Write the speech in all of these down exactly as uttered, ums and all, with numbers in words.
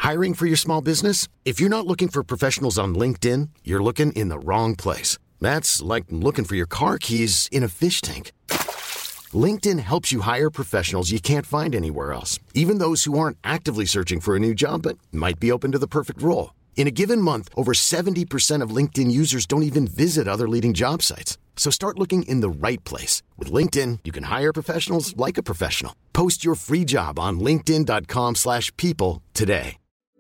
Hiring for your small business? If you're not looking for professionals on LinkedIn, you're looking in the wrong place. That's like looking for your car keys in a fish tank. LinkedIn helps you hire professionals you can't find anywhere else, even those who aren't actively searching for a new job but might be open to the perfect role. In a given month, over seventy percent of LinkedIn users don't even visit other leading job sites. So start looking in the right place. With LinkedIn, you can hire professionals like a professional. Post your free job on linkedin dot com slash people today.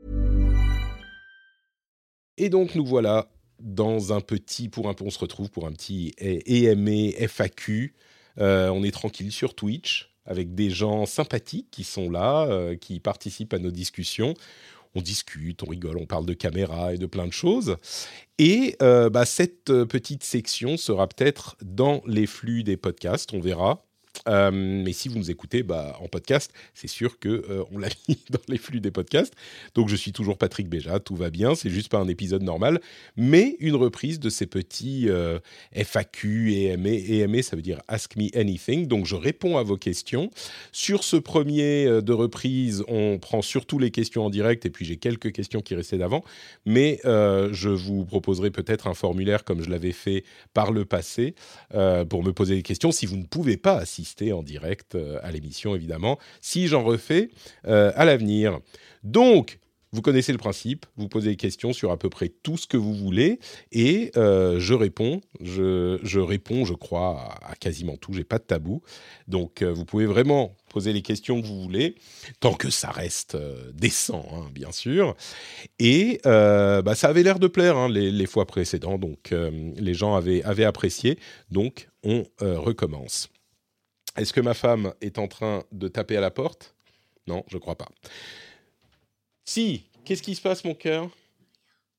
Et donc, nous voilà dans un petit... Pour un, on se retrouve pour un petit E M E F A Q. Euh, on est tranquille sur Twitch avec des gens sympathiques qui sont là, euh, qui participent à nos discussions. On discute, on rigole, on parle de caméra et de plein de choses. Et euh, bah, cette petite section sera peut-être dans les flux des podcasts, on verra. Euh, mais si vous nous écoutez bah, en podcast, c'est sûr qu'on euh, l'a mis dans les flux des podcasts. Donc je suis toujours Patrick Béja, tout va bien, c'est juste pas un épisode normal, mais une reprise de ces petits euh, F A Q et E M E. E M E, ça veut dire Ask Me Anything. Donc je réponds à vos questions. Sur ce premier euh, de reprise, on prend surtout les questions en direct, et puis j'ai quelques questions qui restaient d'avant, mais euh, je vous proposerai peut-être un formulaire comme je l'avais fait par le passé euh, pour me poser des questions si vous ne pouvez pas assister en direct euh, à l'émission, évidemment, si j'en refais euh, à l'avenir. Donc, vous connaissez le principe, vous posez des questions sur à peu près tout ce que vous voulez, et euh, je réponds, je, je réponds, je crois, à, à quasiment tout, j'ai pas de tabou, donc euh, vous pouvez vraiment poser les questions que vous voulez, tant que ça reste euh, décent, hein, bien sûr, et euh, bah, ça avait l'air de plaire hein, les, les fois précédentes, donc euh, les gens avaient, avaient apprécié, donc on euh, recommence. Est-ce que ma femme est en train de taper à la porte ? Non, je crois pas. Si, qu'est-ce qui se passe, mon cœur ? Quoi ?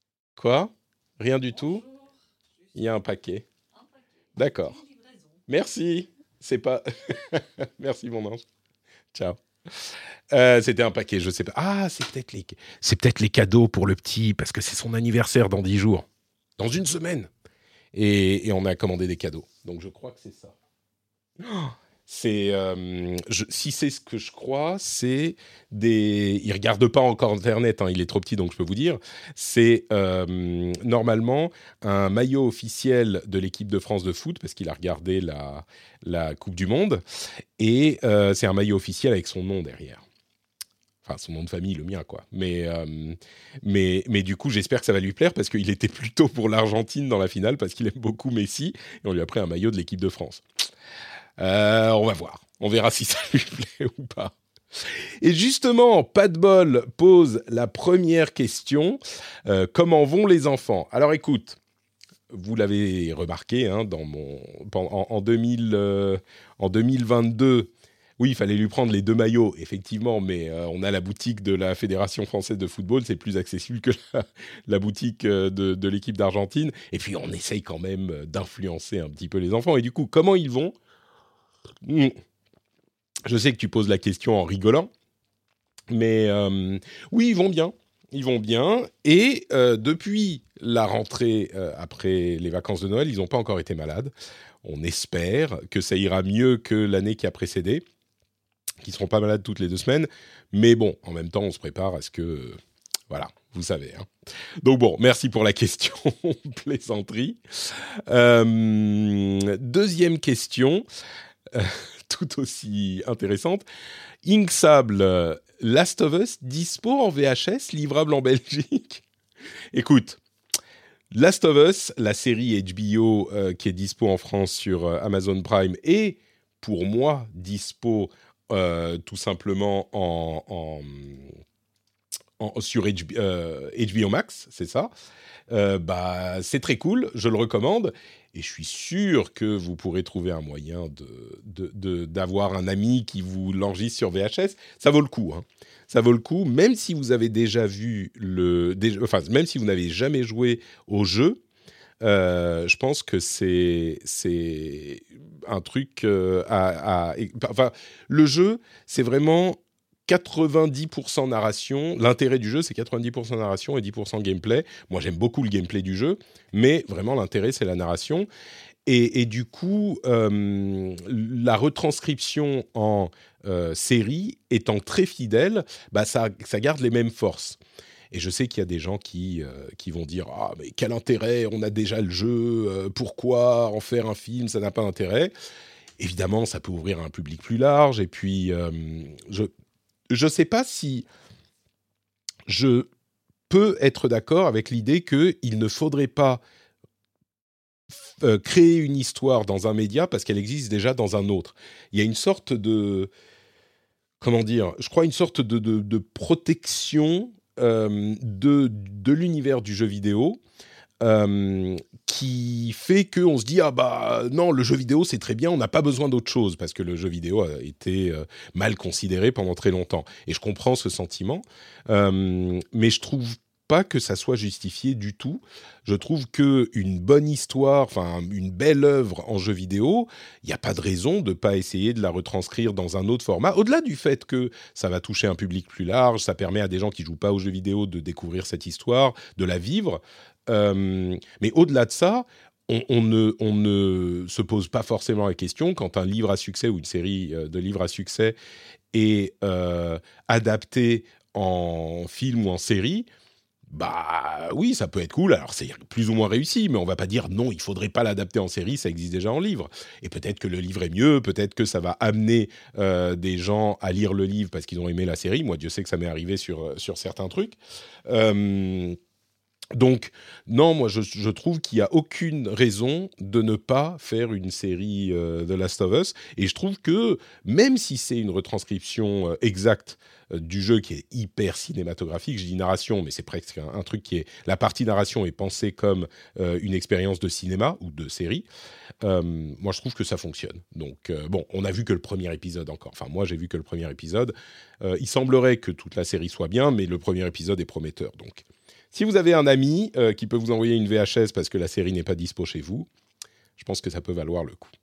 Rien du tout ? Il y a un paquet. D'accord. Merci. C'est pas... Merci, mon ange. Ciao. Euh, c'était un paquet, je sais pas. Ah, c'est peut-être les... c'est peut-être les cadeaux pour le petit, parce que c'est son anniversaire dans dix jours. Dans une semaine. Et, et on a commandé des cadeaux. Donc, je crois que c'est ça. Oh, c'est, euh, je, si c'est ce que je crois, c'est des... Il ne regarde pas encore Internet, hein, il est trop petit, donc je peux vous dire. C'est euh, normalement un maillot officiel de l'équipe de France de foot, parce qu'il a regardé la, la Coupe du Monde. Et euh, c'est un maillot officiel avec son nom derrière. Enfin, son nom de famille, le mien, quoi. Mais, euh, mais, mais du coup, j'espère que ça va lui plaire, parce qu'il était plutôt pour l'Argentine dans la finale, parce qu'il aime beaucoup Messi, et on lui a pris un maillot de l'équipe de France. Euh, on va voir. On verra si ça lui plaît ou pas. Et justement, Pas de bol pose la première question. Euh, comment vont les enfants ? Alors écoute, vous l'avez remarqué, hein, dans mon, en, en, deux mille, euh, en deux mille vingt-deux, oui, il fallait lui prendre les deux maillots, effectivement, mais euh, on a la boutique de la Fédération française de football, c'est plus accessible que la, la boutique de, de l'équipe d'Argentine. Et puis, on essaye quand même d'influencer un petit peu les enfants. Et du coup, comment ils vont ? Je sais que tu poses la question en rigolant, mais euh, oui, ils vont bien. Ils vont bien. Et euh, depuis la rentrée, euh, après les vacances de Noël, ils n'ont pas encore été malades. On espère que ça ira mieux que l'année qui a précédé, qu'ils ne seront pas malades toutes les deux semaines. Mais bon, en même temps, on se prépare à ce que... Voilà, vous savez. Hein. Donc bon, merci pour la question, plaisanterie. Euh, deuxième question... Euh, tout aussi intéressante. Inksable, euh, Last of Us, dispo en V H S, livrable en Belgique. Écoute, Last of Us, la série H B O euh, qui est dispo en France sur euh, Amazon Prime, et pour moi, dispo euh, tout simplement en, en, en, sur H B, euh, H B O Max, c'est ça. Euh, bah, c'est très cool, je le recommande. Et je suis sûr que vous pourrez trouver un moyen de, de, de, d'avoir un ami qui vous l'enregistre sur V H S. Ça vaut le coup. Hein. Ça vaut le coup, même si vous avez déjà vu le... Déjà, enfin, même si vous n'avez jamais joué au jeu, euh, je pense que c'est, c'est un truc euh, à, à... Enfin, le jeu, c'est vraiment... quatre-vingt-dix pour cent narration. L'intérêt du jeu, c'est quatre-vingt-dix pour cent narration et dix pour cent gameplay. Moi, j'aime beaucoup le gameplay du jeu, mais vraiment, l'intérêt, c'est la narration. Et, et du coup, euh, la retranscription en euh, série étant très fidèle, bah ça, ça garde les mêmes forces. Et je sais qu'il y a des gens qui, euh, qui vont dire « Ah, mais quel intérêt, on a déjà le jeu, euh, pourquoi en faire un film, ça n'a pas d'intérêt ?» Évidemment, ça peut ouvrir à un public plus large, et puis euh, je ne sais pas si je peux être d'accord avec l'idée qu'il ne faudrait pas f- euh, créer une histoire dans un média parce qu'elle existe déjà dans un autre. Il y a une sorte de... Comment dire ? Je crois une sorte de, de, de protection euh, de, de l'univers du jeu vidéo euh, qui fait qu'on se dit « Ah bah non, le jeu vidéo c'est très bien, on n'a pas besoin d'autre chose » parce que le jeu vidéo a été euh, mal considéré pendant très longtemps. Et je comprends ce sentiment, euh, mais je trouve pas que ça soit justifié du tout. Je trouve qu'une bonne histoire, enfin une belle œuvre en jeu vidéo, il n'y a pas de raison de ne pas essayer de la retranscrire dans un autre format. Au-delà du fait que ça va toucher un public plus large, ça permet à des gens qui ne jouent pas aux jeux vidéo de découvrir cette histoire, de la vivre. Euh, mais au-delà de ça, on, on, ne, on ne se pose pas forcément la question quand un livre à succès ou une série euh, de livres à succès est euh, adapté en film ou en série. Bah oui, ça peut être cool. Alors c'est plus ou moins réussi, mais on va pas dire non, il faudrait pas l'adapter en série, ça existe déjà en livre. Et peut-être que le livre est mieux, peut-être que ça va amener euh, des gens à lire le livre parce qu'ils ont aimé la série. Moi, Dieu sait que ça m'est arrivé sur, sur certains trucs. Euh, Donc, non, moi, je, je trouve qu'il n'y a aucune raison de ne pas faire une série euh, The Last of Us. Et je trouve que, même si c'est une retranscription euh, exacte euh, du jeu qui est hyper cinématographique, je dis narration, mais c'est presque un, un truc qui est... La partie narration est pensée comme euh, une expérience de cinéma ou de série. Euh, moi, je trouve que ça fonctionne. Donc, euh, bon, on a vu que le premier épisode encore. Enfin, moi, j'ai vu que le premier épisode. Euh, il semblerait que toute la série soit bien, mais le premier épisode est prometteur, donc... Si vous avez un ami euh, qui peut vous envoyer une V H S parce que la série n'est pas dispo chez vous, je pense que ça peut valoir le coup.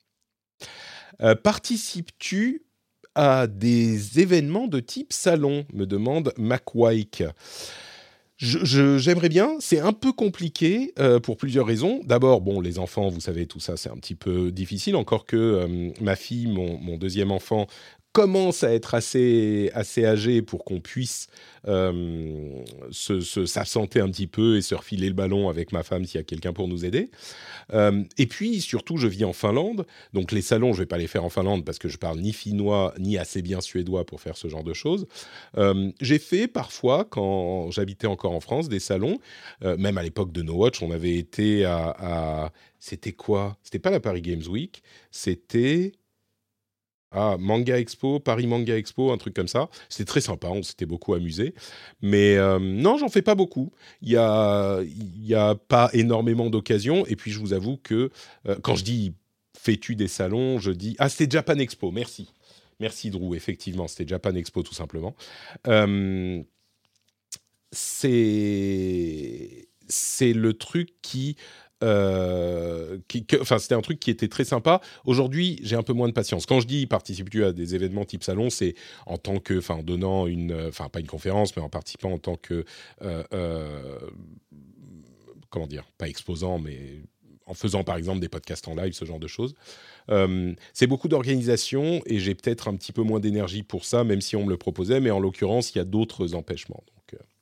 Euh, participes-tu à des événements de type salon ? Me demande MacWike. Je, je, j'aimerais bien, c'est un peu compliqué euh, pour plusieurs raisons. D'abord, bon, les enfants, vous savez, tout ça, c'est un petit peu difficile, encore que euh, ma fille, mon, mon deuxième enfant, commence à être assez, assez âgé pour qu'on puisse euh, se, se, s'absenter un petit peu et se refiler le ballon avec ma femme s'il y a quelqu'un pour nous aider. Euh, et puis, surtout, je vis en Finlande. Donc, les salons, je ne vais pas les faire en Finlande parce que je parle ni finnois ni assez bien suédois pour faire ce genre de choses. Euh, j'ai fait parfois, quand j'habitais encore en France, des salons. Euh, même à l'époque de No Watch, on avait été à... à c'était quoi ? C'était pas la Paris Games Week. C'était... Ah, Manga Expo, Paris Manga Expo, un truc comme ça. C'était très sympa, on s'était beaucoup amusé. Mais euh, non, j'en fais pas beaucoup. Il y a, il y a pas énormément d'occasions. Et puis, je vous avoue que euh, quand je dis fais-tu des salons, je dis... Ah, c'était Japan Expo, merci. Merci Drew, effectivement, c'était Japan Expo tout simplement. Euh, c'est... c'est le truc qui... Euh, qui, que, enfin, c'était un truc qui était très sympa. Aujourd'hui, j'ai un peu moins de patience. Quand je dis participe-tu à des événements type salon, c'est en tant que, enfin, en donnant une, enfin, pas une conférence, mais en participant en tant que, euh, euh, comment dire, pas exposant, mais en faisant par exemple des podcasts en live, ce genre de choses. Euh, c'est beaucoup d'organisation et j'ai peut-être un petit peu moins d'énergie pour ça, même si on me le proposait. Mais en l'occurrence, il y a d'autres empêchements. Donc, euh,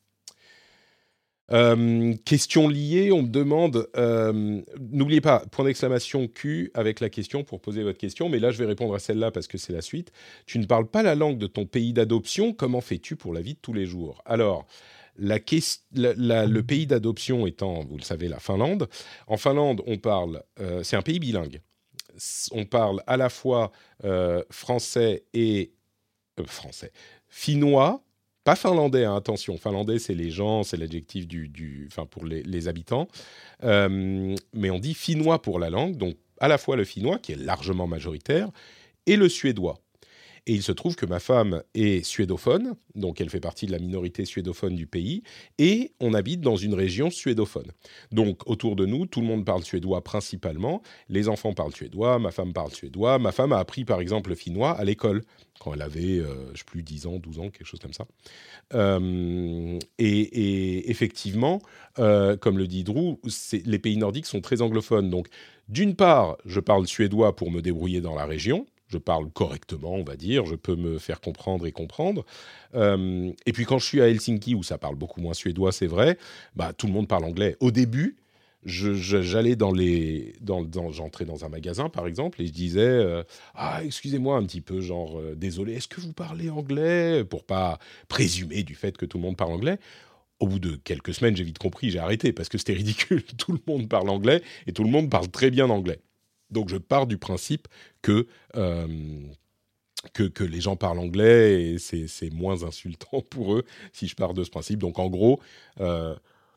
Euh, question liée, on me demande, euh, n'oubliez pas, point d'exclamation Q avec la question pour poser votre question, mais là je vais répondre à celle-là parce que c'est la suite. Tu ne parles pas la langue de ton pays d'adoption, comment fais-tu pour la vie de tous les jours ? Alors, la quest- la, la, le pays d'adoption étant, vous le savez, la Finlande. En Finlande, on parle, euh, c'est un pays bilingue. On parle à la fois euh, français et euh, français, finnois. Pas finlandais, hein, attention. Finlandais, c'est les gens, c'est l'adjectif du, du, enfin pour les, les habitants. Euh, mais on dit finnois pour la langue, donc à la fois le finnois, qui est largement majoritaire, et le suédois. Et il se trouve que ma femme est suédophone, donc elle fait partie de la minorité suédophone du pays, et on habite dans une région suédophone. Donc autour de nous, tout le monde parle suédois principalement, les enfants parlent suédois, ma femme parle suédois, ma femme a appris par exemple le finnois à l'école, quand elle avait, euh, je ne sais plus, dix ans, douze ans, quelque chose comme ça. Euh, et, et effectivement, euh, comme le dit Drew, c'est, les pays nordiques sont très anglophones. Donc d'une part, je parle suédois pour me débrouiller dans la région, Je parle correctement, on va dire. Je peux me faire comprendre et comprendre. Euh, et puis quand je suis à Helsinki, où ça parle beaucoup moins suédois, c'est vrai, bah, tout le monde parle anglais. Au début, je, je, j'allais dans les... Dans, dans, j'entrais dans un magasin, par exemple, et je disais euh, ah, excusez-moi un petit peu, genre, euh, désolé, est-ce que vous parlez anglais ? Pour pas présumer du fait que tout le monde parle anglais. Au bout de quelques semaines, j'ai vite compris, j'ai arrêté, parce que c'était ridicule. Tout le monde parle anglais, et tout le monde parle très bien anglais. Donc je pars du principe que, euh, que, que les gens parlent anglais, et c'est, c'est moins insultant pour eux si je pars de ce principe. Donc en gros, euh,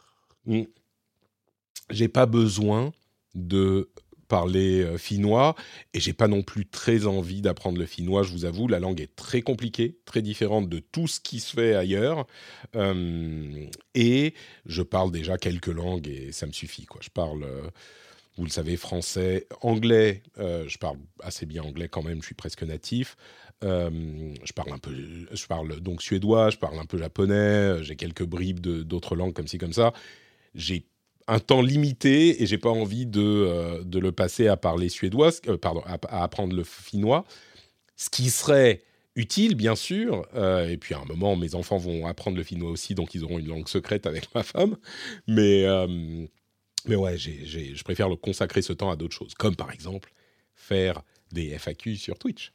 j'ai pas besoin de parler euh, finnois, et j'ai pas non plus très envie d'apprendre le finnois, je vous avoue. La langue est très compliquée, très différente de tout ce qui se fait ailleurs, euh, et je parle déjà quelques langues et ça me suffit, quoi. Je parle, euh, vous le savez, français, anglais, euh, je parle assez bien anglais quand même, je suis presque natif. Euh, je parle un peu, je parle donc suédois, je parle un peu japonais, j'ai quelques bribes de, d'autres langues comme ci comme ça. J'ai un temps limité et j'ai pas envie de, euh, de le passer à parler suédois, euh, pardon, à, à apprendre le finnois, ce qui serait utile, bien sûr. Euh, et puis à un moment, mes enfants vont apprendre le finnois aussi, donc ils auront une langue secrète avec ma femme. Mais, euh, mais ouais, j'ai, j'ai, je préfère le consacrer ce temps à d'autres choses, comme par exemple faire des F A Q sur Twitch.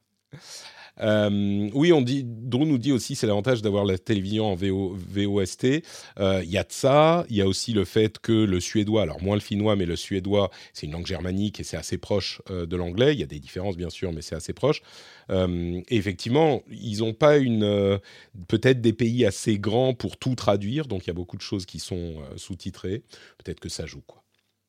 Euh, oui, on dit, Drew nous dit aussi c'est l'avantage d'avoir la télévision en V O, V O S T. Il euh, y a de ça. Il y a aussi le fait que le suédois, alors moins le finnois, mais le suédois, c'est une langue germanique et c'est assez proche euh, de l'anglais. Il y a des différences bien sûr, mais c'est assez proche. Euh, et effectivement, ils n'ont pas une, euh, peut-être des pays assez grands pour tout traduire, donc il y a beaucoup de choses qui sont euh, sous-titrées. Peut-être que ça joue, quoi.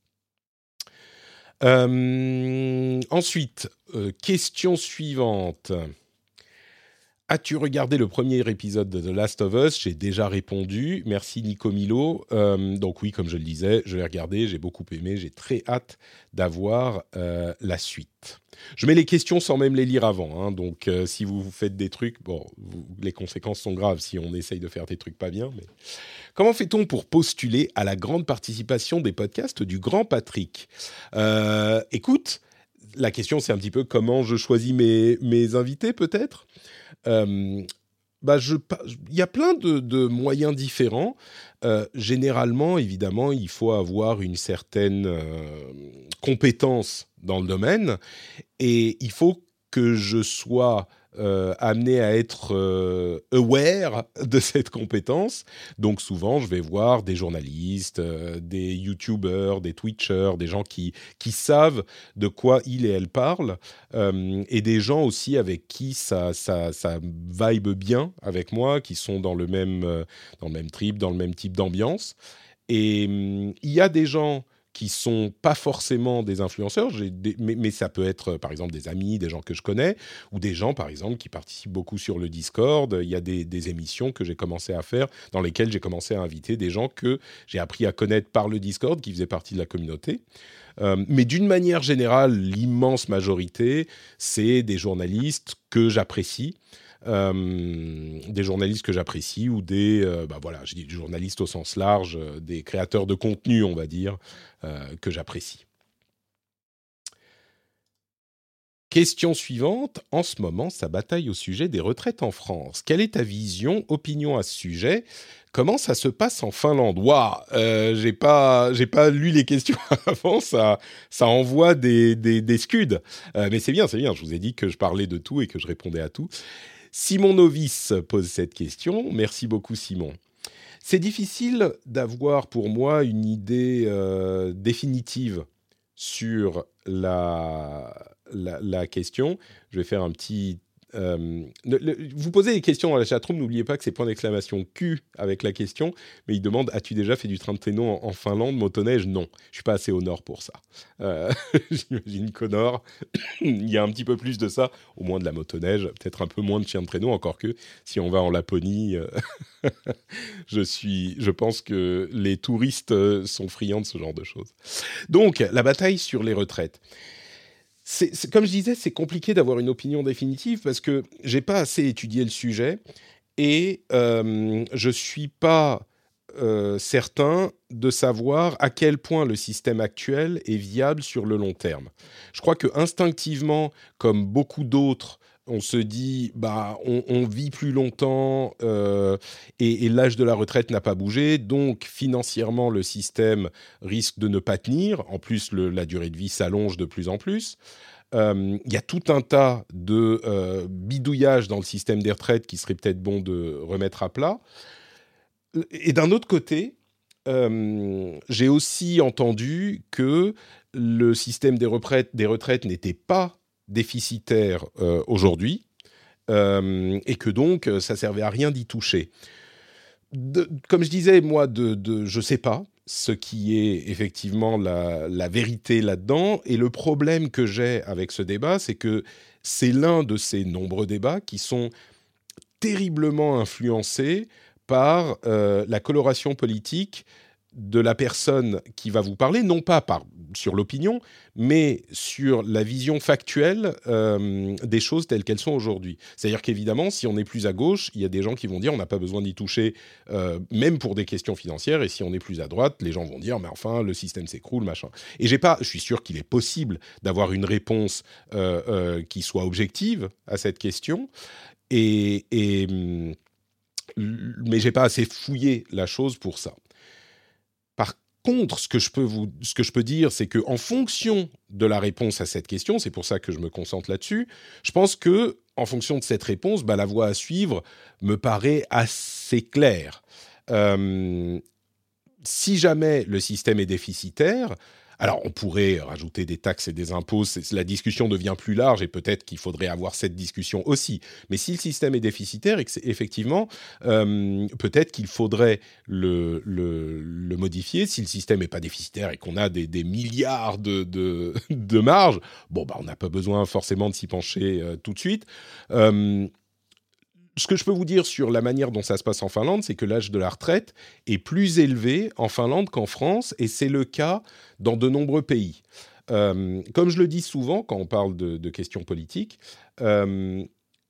Euh, ensuite, euh, question suivante. As-tu regardé le premier épisode de The Last of Us ? J'ai déjà répondu. Merci Nico Milo. Euh, donc oui, comme je le disais, je l'ai regardé, j'ai beaucoup aimé, j'ai très hâte d'avoir euh, la suite. Je mets les questions sans même les lire avant, hein, donc euh, si vous faites des trucs, bon, vous, les conséquences sont graves si on essaye de faire des trucs pas bien. Mais comment fait-on pour postuler à la grande participation des podcasts du Grand Patrick ? euh, Écoute, la question c'est un petit peu comment je choisis mes, mes invités peut-être ? Euh, bah je, il y a plein de, de moyens différents. Euh, généralement, évidemment, il faut avoir une certaine euh, compétence dans le domaine et il faut que je sois euh, amené à être euh, aware de cette compétence. Donc souvent, je vais voir des journalistes, euh, des youtubeurs, des twitchers, des gens qui, qui savent de quoi ils et elles parlent, euh, et des gens aussi avec qui ça, ça, ça vibe bien avec moi, qui sont dans le même, euh, dans le même trip, dans le même type d'ambiance. Et hum, il y a des gens qui sont pas forcément des influenceurs, j'ai des, mais, mais ça peut être par exemple des amis, des gens que je connais, ou des gens par exemple qui participent beaucoup sur le Discord. Il y a des, des émissions que j'ai commencé à faire, dans lesquelles j'ai commencé à inviter des gens que j'ai appris à connaître par le Discord, qui faisaient partie de la communauté. Euh, mais d'une manière générale, l'immense majorité, c'est des journalistes que j'apprécie. Euh, des journalistes que j'apprécie ou des, euh, bah voilà, je dis des journalistes au sens large, euh, des créateurs de contenu, on va dire, euh, que j'apprécie. Question suivante. En ce moment, ça bataille au sujet des retraites en France. Quelle est ta vision, opinion à ce sujet ? Comment ça se passe en Finlande ? Waouh, euh, j'ai pas, j'ai pas lu les questions avant. Ça, ça envoie des, des, des scuds. Euh, mais c'est bien, c'est bien. Je vous ai dit que je parlais de tout et que je répondais à tout. Simon Novice pose cette question. Merci beaucoup, Simon. C'est difficile d'avoir pour moi une idée euh, définitive sur la, la, la question. Je vais faire un petit... Euh, le, le, vous posez des questions dans la chatroom, n'oubliez pas que c'est point d'exclamation Q avec la question, mais il demande, as-tu déjà fait du train de traîneau en, en Finlande, motoneige ? Non, je ne suis pas assez au nord pour ça. Euh, j'imagine qu'au nord, il y a un petit peu plus de ça, au moins de la motoneige, peut-être un peu moins de chien de traîneau, encore que si on va en Laponie, euh, je, suis, je pense que les touristes sont friands de ce genre de choses. Donc, la bataille sur les retraites. C'est, c'est, comme je disais, c'est compliqué d'avoir une opinion définitive parce que j'ai pas assez étudié le sujet et euh, je suis pas euh, certain de savoir à quel point le système actuel est viable sur le long terme. Je crois que instinctivement, comme beaucoup d'autres, on se dit, bah, on, on vit plus longtemps euh, et, et l'âge de la retraite n'a pas bougé, donc financièrement le système risque de ne pas tenir. En plus, le, la durée de vie s'allonge de plus en plus. Il euh, y a tout un tas de euh, bidouillages dans le système des retraites qui serait peut-être bon de remettre à plat. Et d'un autre côté, euh, j'ai aussi entendu que le système des retraites, des retraites n'était pas déficitaire euh, aujourd'hui euh, et que donc ça servait à rien d'y toucher. De, comme je disais, moi, de, de, je ne sais pas ce qui est effectivement la, la vérité là-dedans. Et le problème que j'ai avec ce débat, c'est que c'est l'un de ces nombreux débats qui sont terriblement influencés par euh, la coloration politique de la personne qui va vous parler, non pas par, sur l'opinion, mais sur la vision factuelle euh, des choses telles qu'elles sont aujourd'hui. C'est-à-dire qu'évidemment, si on est plus à gauche, il y a des gens qui vont dire on n'a pas besoin d'y toucher, euh, même pour des questions financières, et si on est plus à droite, les gens vont dire mais enfin, le système s'écroule, machin. Et j'ai pas, je suis sûr qu'il est possible d'avoir une réponse euh, euh, qui soit objective à cette question, et... et mais j'ai pas assez fouillé la chose pour ça. Par contre, ce que je peux vous, ce que je peux dire, c'est que en fonction de la réponse à cette question, c'est pour ça que je me concentre là-dessus. Je pense que en fonction de cette réponse, bah, la voie à suivre me paraît assez claire. Euh, si jamais le système est déficitaire, alors on pourrait rajouter des taxes et des impôts, c'est, la discussion devient plus large et peut-être qu'il faudrait avoir cette discussion aussi. Mais si le système est déficitaire, et que c'est, effectivement, euh, peut-être qu'il faudrait le, le, le modifier. Si le système n'est pas déficitaire et qu'on a des, des milliards de, de, de marge, bon, bah, on n'a pas besoin forcément de s'y pencher euh, tout de suite. Euh, Ce que je peux vous dire sur la manière dont ça se passe en Finlande, c'est que l'âge de la retraite est plus élevé en Finlande qu'en France, et c'est le cas dans de nombreux pays. Euh, comme je le dis souvent quand on parle de, de questions politiques, euh,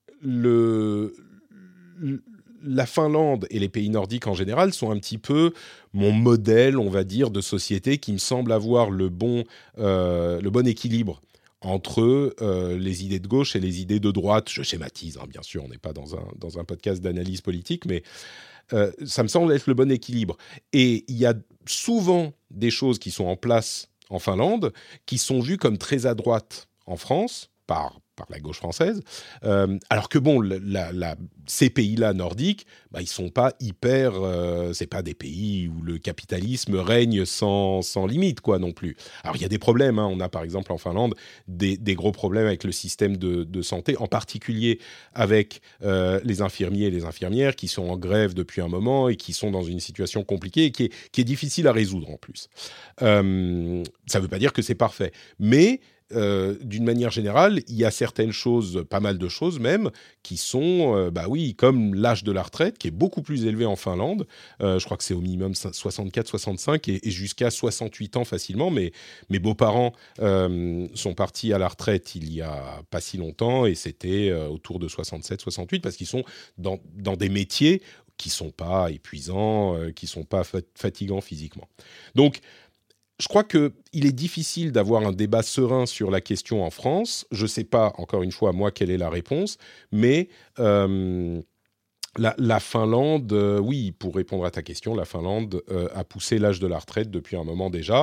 le, le, la Finlande et les pays nordiques en général sont un petit peu mon modèle, on va dire, de société qui me semble avoir le bon, euh, le bon équilibre entre euh, les idées de gauche et les idées de droite. Je schématise, hein, bien sûr, on n'est pas dans un, dans un podcast d'analyse politique, mais euh, ça me semble être le bon équilibre. Et il y a souvent des choses qui sont en place en Finlande qui sont vues comme très à droite en France, par, par la gauche française, euh, alors que bon, la, la, ces pays-là nordiques, bah, ils sont pas hyper, euh, c'est pas des pays où le capitalisme règne sans, sans limite, quoi, non plus. Alors il y a des problèmes, hein. On a par exemple en Finlande des, des gros problèmes avec le système de, de santé, en particulier avec euh, les infirmiers et les infirmières qui sont en grève depuis un moment et qui sont dans une situation compliquée et qui est, qui est difficile à résoudre en plus. Euh, ça veut pas dire que c'est parfait, mais Euh, d'une manière générale, il y a certaines choses, pas mal de choses même, qui sont, euh, bah oui, comme l'âge de la retraite, qui est beaucoup plus élevé en Finlande. Euh, je crois que c'est au minimum soixante-quatre soixante-cinq et, et jusqu'à soixante-huit ans facilement. Mais mes beaux-parents euh, sont partis à la retraite il y a pas si longtemps et c'était euh, autour de soixante-sept soixante-huit parce qu'ils sont dans, dans des métiers qui sont pas épuisants, euh, qui sont pas fat- fatigants physiquement. Donc, je crois qu'il est difficile d'avoir un débat serein sur la question en France. Je ne sais pas, encore une fois, moi, quelle est la réponse, mais euh, la, la Finlande, euh, oui, pour répondre à ta question, la Finlande euh, a poussé l'âge de la retraite depuis un moment déjà,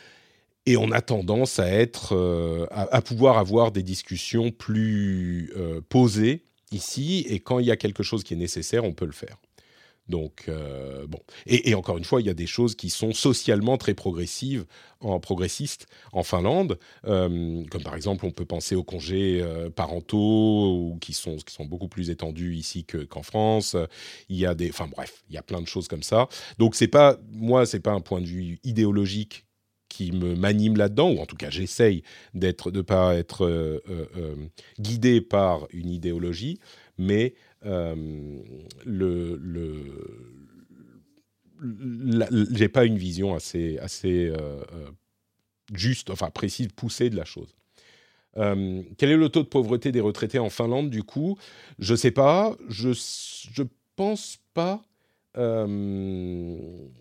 et on a tendance à, être, euh, à, à pouvoir avoir des discussions plus euh, posées ici, et quand il y a quelque chose qui est nécessaire, on peut le faire. Donc, euh, bon. Et, et encore une fois, il y a des choses qui sont socialement très progressives, en, progressistes en Finlande. Euh, comme par exemple, on peut penser aux congés euh, parentaux, ou qui sont, qui sont beaucoup plus étendus ici que, qu'en France. Il y a des... Enfin bref, il y a plein de choses comme ça. Donc, c'est pas, moi, ce n'est pas un point de vue idéologique qui me m'anime là-dedans, ou en tout cas, j'essaye d'être, de ne pas être euh, euh, guidé par une idéologie, mais... Euh, le, le, la, j'ai pas une vision assez, assez euh, juste, enfin précise, poussée de la chose. Euh, quel est le taux de pauvreté des retraités en Finlande, du coup ? Je sais pas, je, je pense pas... Euh,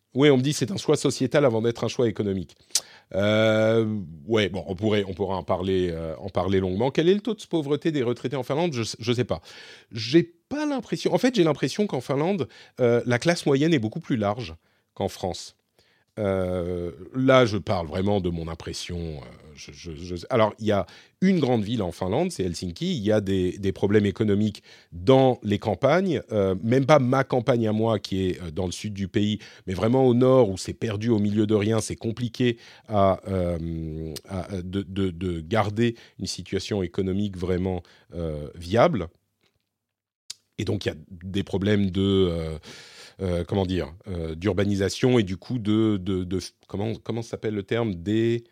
Oui, on me dit c'est un choix sociétal avant d'être un choix économique. Euh, ouais, bon, on pourrait, on pourra en parler, euh, en parler longuement. Quel est le taux de pauvreté des retraités en Finlande? Je, je sais pas. J'ai pas l'impression. En fait, j'ai l'impression qu'en Finlande, euh, la classe moyenne est beaucoup plus large qu'en France. Euh, là, je parle vraiment de mon impression. euh, je- je- je- Alors, il y a une grande ville en Finlande, c'est Helsinki. Il y a des, des problèmes économiques dans les campagnes, euh, même pas ma campagne à moi qui est euh, dans le sud du pays, mais vraiment au nord où c'est perdu au milieu de rien. C'est compliqué à, euh, à- de, de- de garder une situation économique vraiment euh, viable. Et donc, il y a des problèmes de, euh, euh, comment dire, euh, d'urbanisation et du coup de, de, de comment, comment s'appelle le terme des,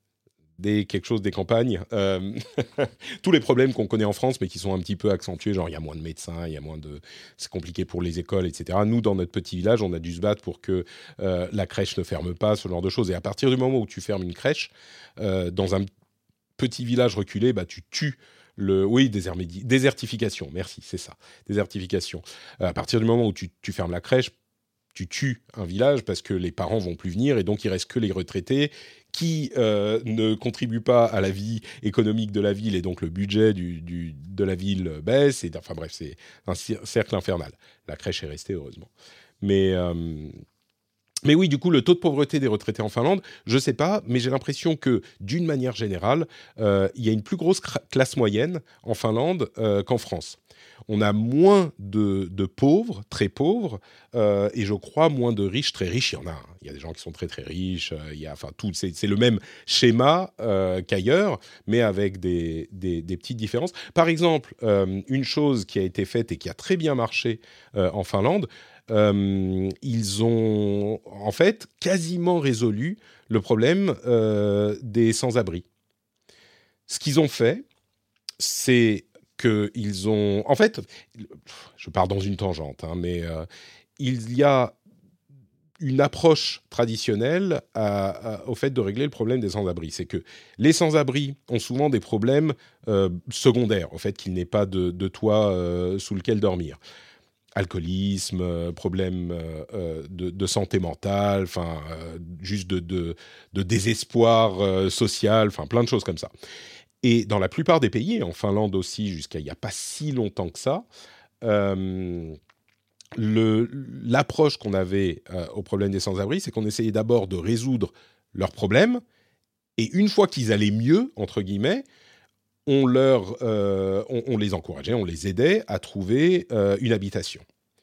des quelque chose des campagnes. Euh, tous les problèmes qu'on connaît en France, mais qui sont un petit peu accentués, genre il y a moins de médecins, il y a moins de, c'est compliqué pour les écoles, et cetera. Nous, dans notre petit village, on a dû se battre pour que euh, la crèche ne ferme pas, ce genre de choses. Et à partir du moment où tu fermes une crèche, euh, dans un petit village reculé, bah, tu tues le... Oui, désermédi- désertification, merci, c'est ça, désertification. Euh, à partir du moment où tu, tu fermes la crèche, tu tues un village parce que les parents vont plus venir et donc il reste que les retraités qui euh, ne contribuent pas à la vie économique de la ville et donc le budget du, du- de la ville baisse. Et, enfin bref, c'est un cir- cercle infernal. La crèche est restée, heureusement. Mais... euh, mais oui, du coup, le taux de pauvreté des retraités en Finlande, je ne sais pas, mais j'ai l'impression que, d'une manière générale, euh, il y a une plus grosse cra- classe moyenne en Finlande euh, qu'en France. On a moins de, de pauvres, très pauvres, euh, et je crois moins de riches, très riches. Il y en a. Hein. Il y a des gens qui sont très très riches. euh, il y a, enfin, tout, c'est, c'est le même schéma euh, qu'ailleurs, mais avec des, des, des petites différences. Par exemple, euh, une chose qui a été faite et qui a très bien marché euh, en Finlande, euh, ils ont en fait quasiment résolu le problème euh, des sans-abri. Ce qu'ils ont fait, c'est qu'ils ont... En fait, je pars dans une tangente, hein, mais euh, il y a une approche traditionnelle à- à- au fait de régler le problème des sans-abri. C'est que les sans-abri ont souvent des problèmes euh, secondaires, au fait qu'il n'ait pas de, de toit euh, sous lequel dormir. Alcoolisme, euh, problèmes euh, euh, de, de santé mentale, enfin euh, juste de, de, de désespoir euh, social, enfin plein de choses comme ça. Et dans la plupart des pays, en Finlande aussi, jusqu'à il n'y a pas si longtemps que ça, euh, le, l'approche qu'on avait euh, au problème des sans-abri, c'est qu'on essayait d'abord de résoudre leurs problèmes, et une fois qu'ils allaient mieux, entre guillemets, on, leur, euh, on, on les encourageait, on les aidait à trouver euh, une habitation.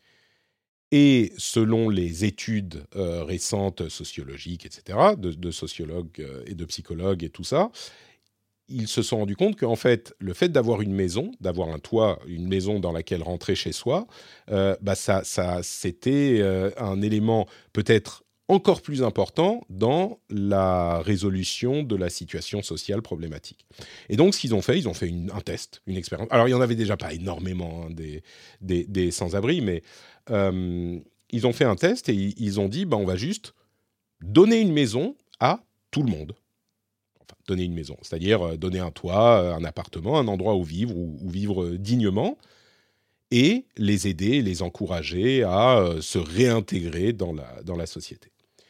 Et selon les études euh, récentes sociologiques, et cetera, de, de sociologues euh, et de psychologues et tout ça, ils se sont rendus compte qu'en fait, le fait d'avoir une maison, d'avoir un toit, une maison dans laquelle rentrer chez soi, euh, bah ça, ça, c'était euh, un élément peut-être encore plus important dans la résolution de la situation sociale problématique. Et donc, ce qu'ils ont fait, ils ont fait une, un test, une expérience. Alors, il n'y en avait déjà pas énormément, hein, des, des, des sans-abri, mais euh, ils ont fait un test et ils, ils ont dit, bah, on va juste donner une maison à tout le monde. Enfin, donner une maison, c'est-à-dire euh, donner un toit, euh, un appartement, un endroit où vivre, où, où vivre euh, dignement, et les aider, les encourager à euh, se réintégrer dans la, dans la société.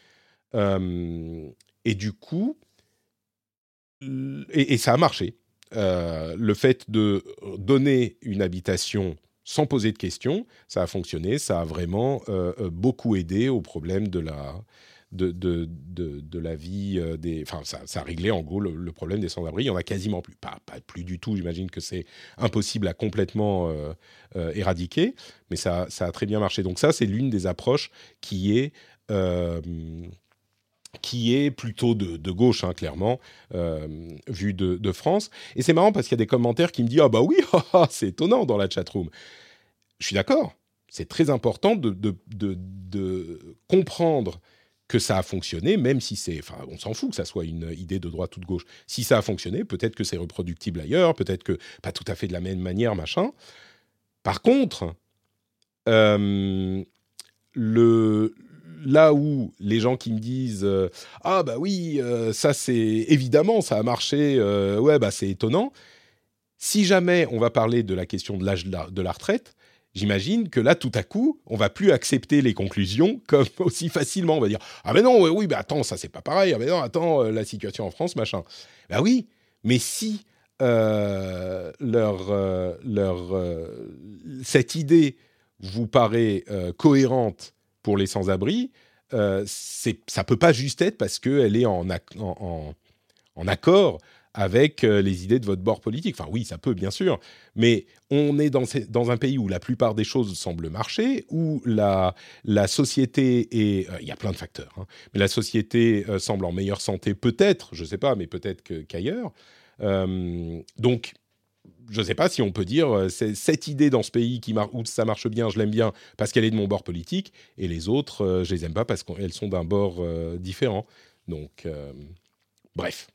Euh, et du coup, l- et, et ça a marché. Euh, le fait de donner une habitation sans poser de questions, ça a fonctionné, ça a vraiment euh, euh, beaucoup aidé au problème de la, de, de, de, de la vie euh, des... Enfin, ça, ça a réglé en gros le, le problème des sans-abri. Il y en a quasiment plus. Pas, pas plus du tout, j'imagine que c'est impossible à complètement euh, euh, éradiquer, mais ça, ça a très bien marché. Donc ça, c'est l'une des approches qui est... euh, qui est plutôt de, de gauche, hein, clairement, euh, vu de, de France. Et c'est marrant parce qu'il y a des commentaires qui me disent « Ah bah oui, c'est étonnant dans la chatroom ». Je suis d'accord, c'est très important de, de, de, de comprendre que ça a fonctionné, même si c'est... Enfin, on s'en fout que ça soit une idée de droite ou de gauche. Si ça a fonctionné, peut-être que c'est reproductible ailleurs, peut-être que pas tout à fait de la même manière, machin. Par contre, euh, le... là où les gens qui me disent euh, ah bah oui, euh, ça c'est évidemment ça a marché, euh, ouais bah c'est étonnant. Si jamais on va parler de la question de l'âge de la, de la retraite, j'imagine que là, tout à coup, on va plus accepter les conclusions comme aussi facilement. On va dire ah mais non, oui, oui, bah attends, ça c'est pas pareil. Ah mais non, attends, euh, la situation en France, machin. Bah oui, mais si euh, leur euh, leur euh, cette idée vous paraît euh, cohérente pour les sans-abri, euh, c'est ça peut pas juste être parce qu'elle est en, ac- en, en en accord avec euh, les idées de votre bord politique. Enfin oui, ça peut bien sûr, mais on est dans, ces- dans un pays où la plupart des choses semblent marcher, où la, la société est... euh, il y a plein de facteurs, hein, mais la société euh, semble en meilleure santé peut-être, je ne sais pas, mais peut-être que- qu'ailleurs. Euh, donc, je ne sais pas si on peut dire euh, c'est cette idée dans ce pays qui mar- où ça marche bien, je l'aime bien parce qu'elle est de mon bord politique, et les autres, euh, je les aime pas parce qu'elles sont d'un bord euh, différent. Donc, euh, bref.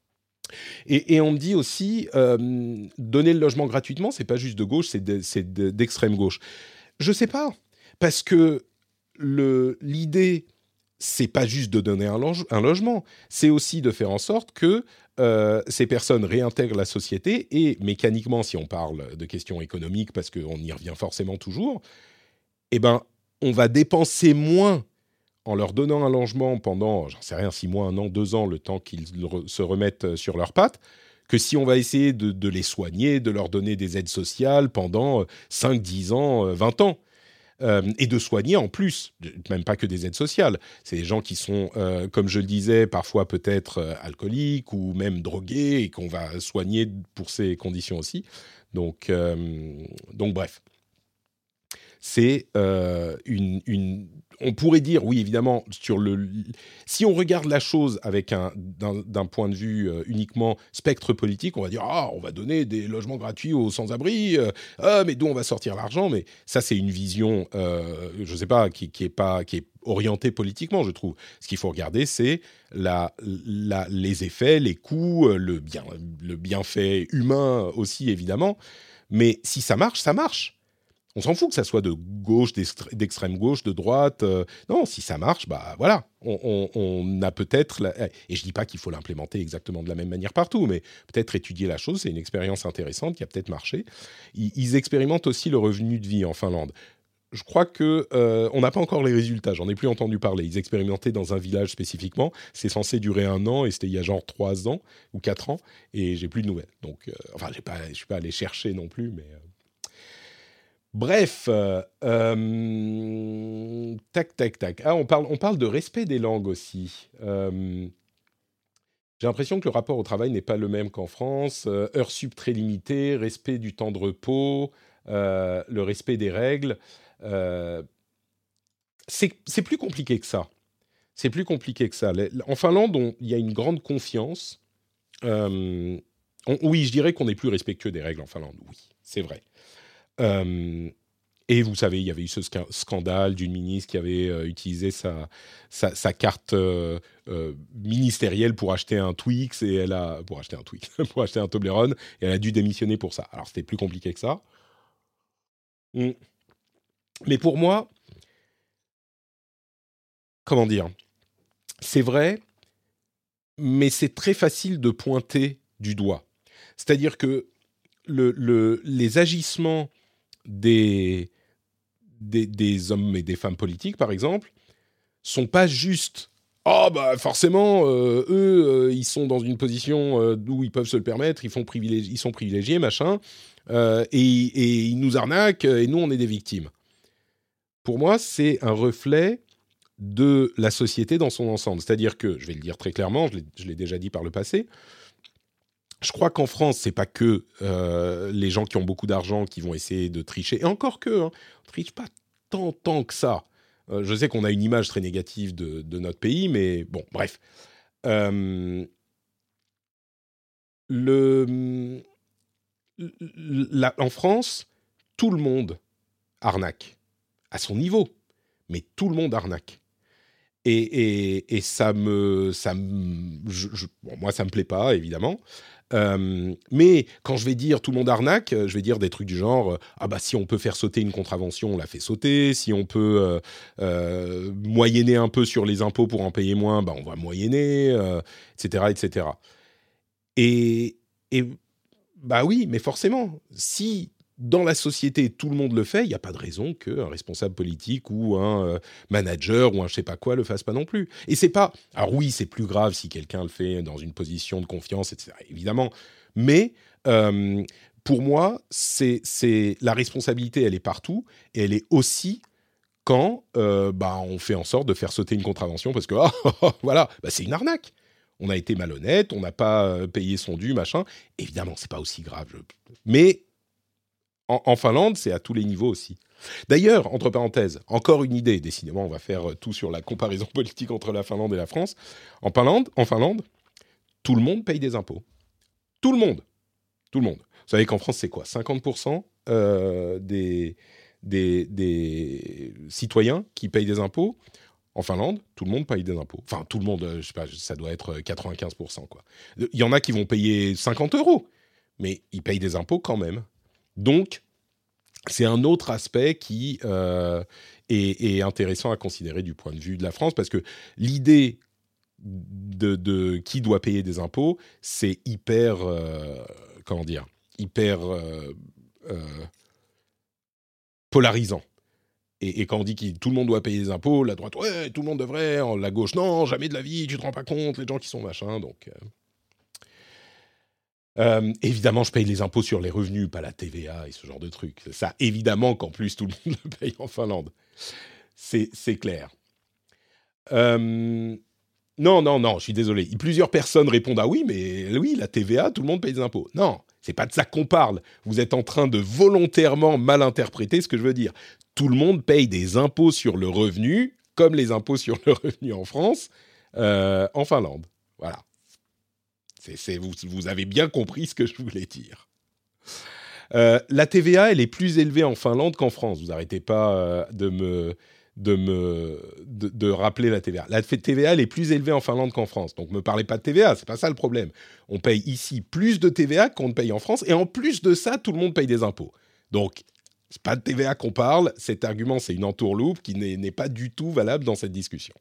Et, et on me dit aussi, euh, donner le logement gratuitement, c'est pas juste de gauche, c'est, de- c'est de- d'extrême gauche. Je sais pas, parce que le, l'idée, c'est pas juste de donner un, loge- un logement, c'est aussi de faire en sorte que euh, ces personnes réintègrent la société et mécaniquement, si on parle de questions économiques, parce qu'on y revient forcément toujours, eh ben, on va dépenser moins en leur donnant un logement pendant, j'en sais rien, six mois, un an, deux ans, le temps qu'ils re- se remettent euh, sur leurs pattes, que si on va essayer de, de les soigner, de leur donner des aides sociales pendant euh, cinq, dix ans, euh, vingt ans. Euh, et de soigner en plus, de- même pas que des aides sociales. C'est des gens qui sont, euh, comme je le disais, parfois peut-être euh, alcooliques ou même drogués et qu'on va soigner pour ces conditions aussi. Donc, euh, donc bref c'est euh, une, une... On pourrait dire, oui, évidemment, sur le... Si on regarde la chose avec un, d'un, d'un point de vue euh, uniquement spectre politique, on va dire, ah, on va donner des logements gratuits aux sans-abri, euh, ah, mais d'où on va sortir l'argent? Mais ça, c'est une vision, euh, je ne sais pas, qui, qui est pas, qui est orientée politiquement, je trouve. Ce qu'il faut regarder, c'est la, la, les effets, les coûts, euh, le, bien, le bienfait humain aussi, évidemment. Mais si ça marche, ça marche. On s'en fout que ça soit de gauche, d'extré- d'extrême gauche, de droite. euh, non, si ça marche, bah voilà. On, on- on a peut-être... la- et je dis pas qu'il faut l'implémenter exactement de la même manière partout, mais peut-être étudier la chose. C'est une expérience intéressante qui a peut-être marché. Ils, ils expérimentent aussi le revenu de vie en Finlande. Je crois que euh, on n'a pas encore les résultats. J'en ai plus entendu parler. Ils expérimentaient dans un village spécifiquement. C'est censé durer un an et c'était il y a genre trois ans ou quatre ans. Et j'ai plus de nouvelles. Donc, euh, enfin, j'ai pas, je suis pas allé chercher non plus, mais. euh, Bref, euh, euh, tac, tac, tac. Ah, on parle, on parle de respect des langues aussi. Euh, j'ai l'impression que le rapport au travail n'est pas le même qu'en France. Euh, heures sup très limitées, respect du temps de repos, euh, le respect des règles. Euh, c'est, c'est plus compliqué que ça. C'est plus compliqué que ça. Les- En Finlande, on- il y a une grande confiance. Euh, on- oui, je dirais qu'on est plus respectueux des règles en Finlande. Oui, c'est vrai. Euh, Et vous savez, il y avait eu ce sca- scandale d'une ministre qui avait euh, utilisé sa, sa, sa carte euh, euh, ministérielle pour acheter un Twix et elle a pour acheter un Twix, pour acheter un Toblerone et elle a dû démissionner pour ça. Alors c'était plus compliqué que ça. Mm. Mais pour moi, comment dire, c'est vrai, mais c'est très facile de pointer du doigt. C'est-à-dire que le, le, les agissements des, des, des hommes et des femmes politiques, par exemple, sont pas justes. Oh bah forcément, euh, eux, euh, ils sont dans une position euh, où ils peuvent se le permettre, ils, font privilégi- ils sont privilégiés, machin, euh, et, et ils nous arnaquent, et nous, on est des victimes. Pour moi, c'est un reflet de la société dans son ensemble. C'est-à-dire que, je vais le dire très clairement, je l'ai, je l'ai déjà dit par le passé, je crois qu'en France, c'est pas que euh, les gens qui ont beaucoup d'argent qui vont essayer de tricher. Et encore que, hein, on triche pas tant, tant que ça. Euh, je sais qu'on a une image très négative de, de notre pays, mais bon, bref. Euh, le, la- en France, tout le monde arnaque à son niveau, mais tout le monde arnaque. Et, et, et ça me, ça me, je- je- bon, moi ça me plaît pas évidemment. Euh, mais quand je vais dire tout le monde arnaque, euh, je vais dire des trucs du genre euh, ah bah si on peut faire sauter une contravention, on la fait sauter. Si on peut euh, euh, moyenner un peu sur les impôts pour en payer moins, bah on va moyenner, euh, et cetera, et cetera. Et, et bah oui, mais forcément, si dans la société, tout le monde le fait, il n'y a pas de raison qu'un responsable politique ou un euh, manager ou un je sais pas quoi le fasse pas non plus. Et c'est pas... Alors oui, c'est plus grave si quelqu'un le fait dans une position de confiance, et cetera, évidemment. Mais euh, pour moi, c'est, c'est... la responsabilité, elle est partout, et elle est aussi quand euh, bah, on fait en sorte de faire sauter une contravention parce que, ah, voilà, bah, c'est une arnaque. On a été malhonnête, on n'a pas euh, payé son dû, machin. Évidemment, c'est pas aussi grave. Je... Mais... En, en Finlande, c'est à tous les niveaux aussi. D'ailleurs, entre parenthèses, encore une idée. Décidément, on va faire tout sur la comparaison politique entre la Finlande et la France. En Finlande, en Finlande, tout le monde paye des impôts. Tout le monde. Tout le monde. Vous savez qu'en France, c'est quoi ? cinquante pour cent euh, des, des, des citoyens qui payent des impôts. En Finlande, tout le monde paye des impôts. Enfin, tout le monde, je sais pas, ça doit être quatre-vingt-quinze pour cent, quoi. Il y en a qui vont payer cinquante euros, mais ils payent des impôts quand même. Donc, c'est un autre aspect qui euh, est, est intéressant à considérer du point de vue de la France, parce que l'idée de, de qui doit payer des impôts, c'est hyper, euh, comment dire, hyper euh, euh, polarisant. Et, et quand on dit que tout le monde doit payer des impôts, la droite, ouais, tout le monde devrait, la gauche, non, jamais de la vie, tu te rends pas compte, les gens qui sont machin, donc... Euh, Euh, évidemment, je paye les impôts sur les revenus, pas la T V A et ce genre de trucs. Ça, évidemment qu'en plus, tout le monde le paye en Finlande. C'est, c'est clair. Euh, non, non, non, je suis désolé. Plusieurs personnes répondent « Ah oui, mais oui, la T V A, tout le monde paye des impôts. » Non, c'est pas de ça qu'on parle. Vous êtes en train de volontairement mal interpréter ce que je veux dire. Tout le monde paye des impôts sur le revenu, comme les impôts sur le revenu en France, euh, en Finlande. Voilà. C'est, c'est, vous, vous avez bien compris ce que je voulais dire. Euh, la T V A, elle est plus élevée en Finlande qu'en France. Vous n'arrêtez pas euh, de, me, de, me, de, de rappeler la T V A. La T V A, elle est plus élevée en Finlande qu'en France. Donc, ne me parlez pas de T V A, c'est pas ça le problème. On paye ici plus de T V A qu'on ne paye en France. Et en plus de ça, tout le monde paye des impôts. Donc, c'est pas de T V A qu'on parle. Cet argument, c'est une entourloupe qui n'est, n'est pas du tout valable dans cette discussion.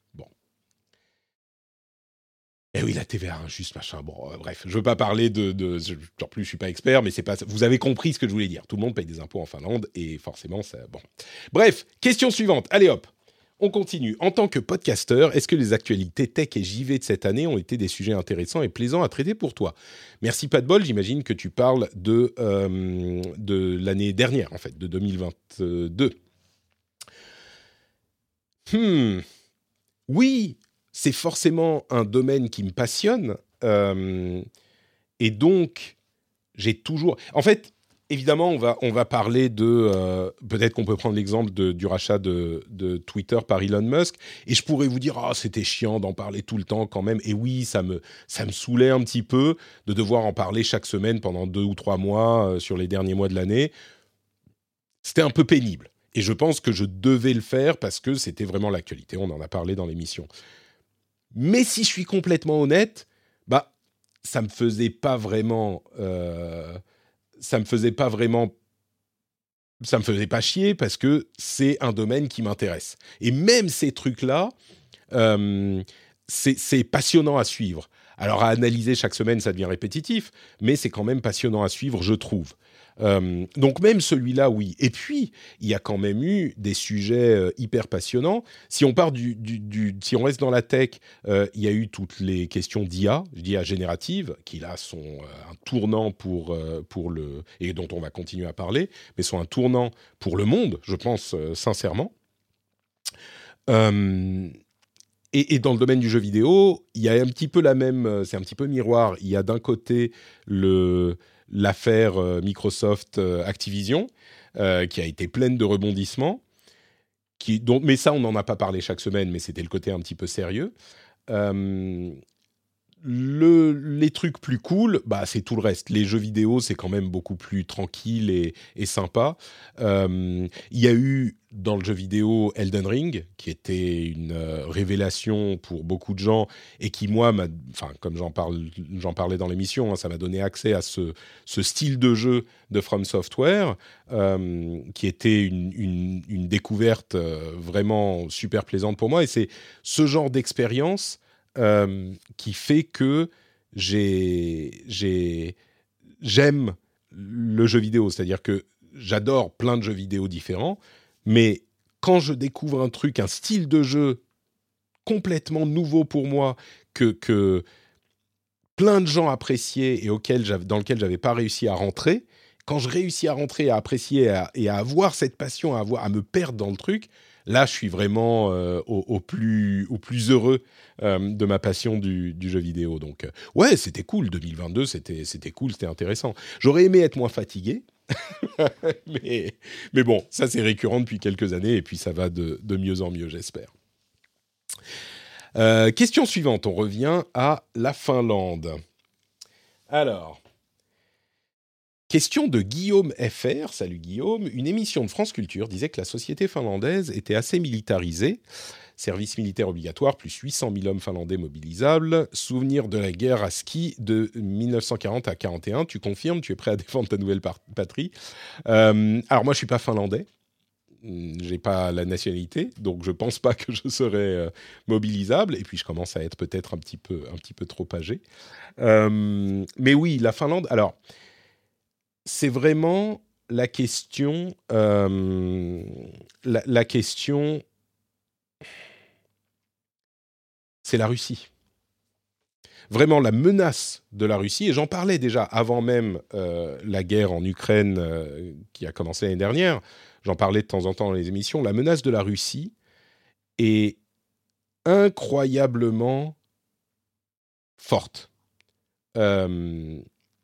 Eh oui, la T V A injuste, machin. Bon, euh, bref, je veux pas parler de, de je, en plus, je suis pas expert, mais c'est pas. Vous avez compris ce que je voulais dire. Tout le monde paye des impôts en Finlande et forcément, ça. Bon. Bref, question suivante. Allez hop, on continue. En tant que podcasteur, est-ce que les actualités tech et J V de cette année ont été des sujets intéressants et plaisants à traiter pour toi ? Merci, pas de bol. J'imagine que tu parles de euh, de l'année dernière, en fait, de deux mille vingt-deux. Hmm. Oui. C'est forcément un domaine qui me passionne. Euh, et donc, j'ai toujours... En fait, évidemment, on va, on va parler de... Euh, peut-être qu'on peut prendre l'exemple de, du rachat de, de Twitter par Elon Musk. Et je pourrais vous dire, ah, c'était chiant d'en parler tout le temps quand même. Et oui, ça me, ça me saoulait un petit peu de devoir en parler chaque semaine pendant deux ou trois mois euh, sur les derniers mois de l'année. C'était un peu pénible. Et je pense que je devais le faire parce que c'était vraiment l'actualité. On en a parlé dans l'émission. Mais si je suis complètement honnête, bah, ça me faisait pas vraiment, euh, ça me faisait pas vraiment, ça me faisait pas chier parce que c'est un domaine qui m'intéresse. Et même ces trucs-là, euh, c'est, c'est passionnant à suivre. Alors à analyser chaque semaine, ça devient répétitif, mais c'est quand même passionnant à suivre, je trouve. Euh, donc même celui-là, oui. Et puis, il y a quand même eu des sujets euh, hyper passionnants. Si on part du, du, du, si on reste dans la tech, euh, il y a eu toutes les questions d'I A, d'I A générative, qui là sont euh, un tournant pour euh, pour le et dont on va continuer à parler, mais sont un tournant pour le monde, je pense euh, sincèrement. Euh, Et, et dans le domaine du jeu vidéo, il y a un petit peu la même, c'est un petit peu miroir. Il y a d'un côté le, l'affaire euh, Microsoft euh, Activision, euh, qui a été pleine de rebondissements. Qui, dont, mais ça, on n'en a pas parlé chaque semaine, mais c'était le côté un petit peu sérieux. Euh, le, les trucs plus cool, bah, c'est tout le reste. Les jeux vidéo, c'est quand même beaucoup plus tranquille et, et sympa. Euh, il y a eu dans le jeu vidéo Elden Ring, qui était une euh, révélation pour beaucoup de gens et qui, moi, m'a, enfin, comme j'en, parle, j'en parlais dans l'émission, hein, ça m'a donné accès à ce, ce style de jeu de From Software, euh, qui était une, une, une découverte euh, vraiment super plaisante pour moi. Et c'est ce genre d'expérience Euh, qui fait que j'ai, j'ai, j'aime le jeu vidéo. C'est-à-dire que j'adore plein de jeux vidéo différents, mais quand je découvre un truc, un style de jeu complètement nouveau pour moi, que, que plein de gens appréciaient et auquel j'avais, dans lequel je n'avais pas réussi à rentrer, quand je réussis à rentrer, à apprécier à, et à avoir cette passion, à, avoir, à me perdre dans le truc, là, je suis vraiment euh, au, au, plus, au plus heureux euh, de ma passion du, du jeu vidéo. Donc, euh, ouais, c'était cool. deux mille vingt-deux, c'était, c'était cool, c'était intéressant. J'aurais aimé être moins fatigué, mais, mais bon, ça, c'est récurrent depuis quelques années et puis ça va de, de mieux en mieux, j'espère. Euh, question suivante, on revient à la Finlande. Alors... Question de Guillaume F R, salut Guillaume, une émission de France Culture disait que la société finlandaise était assez militarisée, service militaire obligatoire, plus huit cent mille hommes finlandais mobilisables, souvenir de la guerre à ski de dix-neuf cent quarante à quarante et un, tu confirmes, tu es prêt à défendre ta nouvelle par- patrie euh, Alors moi je ne suis pas finlandais, je n'ai pas la nationalité, donc je ne pense pas que je serais euh, mobilisable, et puis je commence à être peut-être un petit peu, un petit peu trop âgé. Euh, mais oui, la Finlande, alors... C'est vraiment la question, euh, la, la question, c'est la Russie. Vraiment la menace de la Russie, et j'en parlais déjà avant même euh, la guerre en Ukraine euh, qui a commencé l'année dernière, j'en parlais de temps en temps dans les émissions, la menace de la Russie est incroyablement forte. Euh,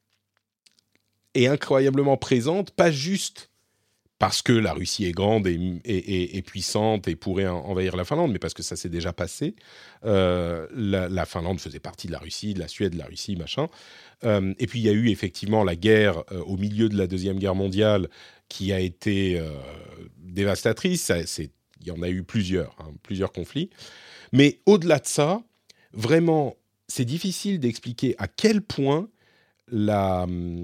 est incroyablement présente, pas juste parce que la Russie est grande et, et, et, et puissante et pourrait envahir la Finlande, mais parce que ça s'est déjà passé. Euh, la, la Finlande faisait partie de la Russie, de la Suède, de la Russie, machin. Euh, et puis il y a eu effectivement la guerre euh, au milieu de la Deuxième Guerre mondiale qui a été euh, dévastatrice. Ça, c'est, il y en a eu plusieurs, hein, plusieurs conflits. Mais au-delà de ça, vraiment, c'est difficile d'expliquer à quel point la...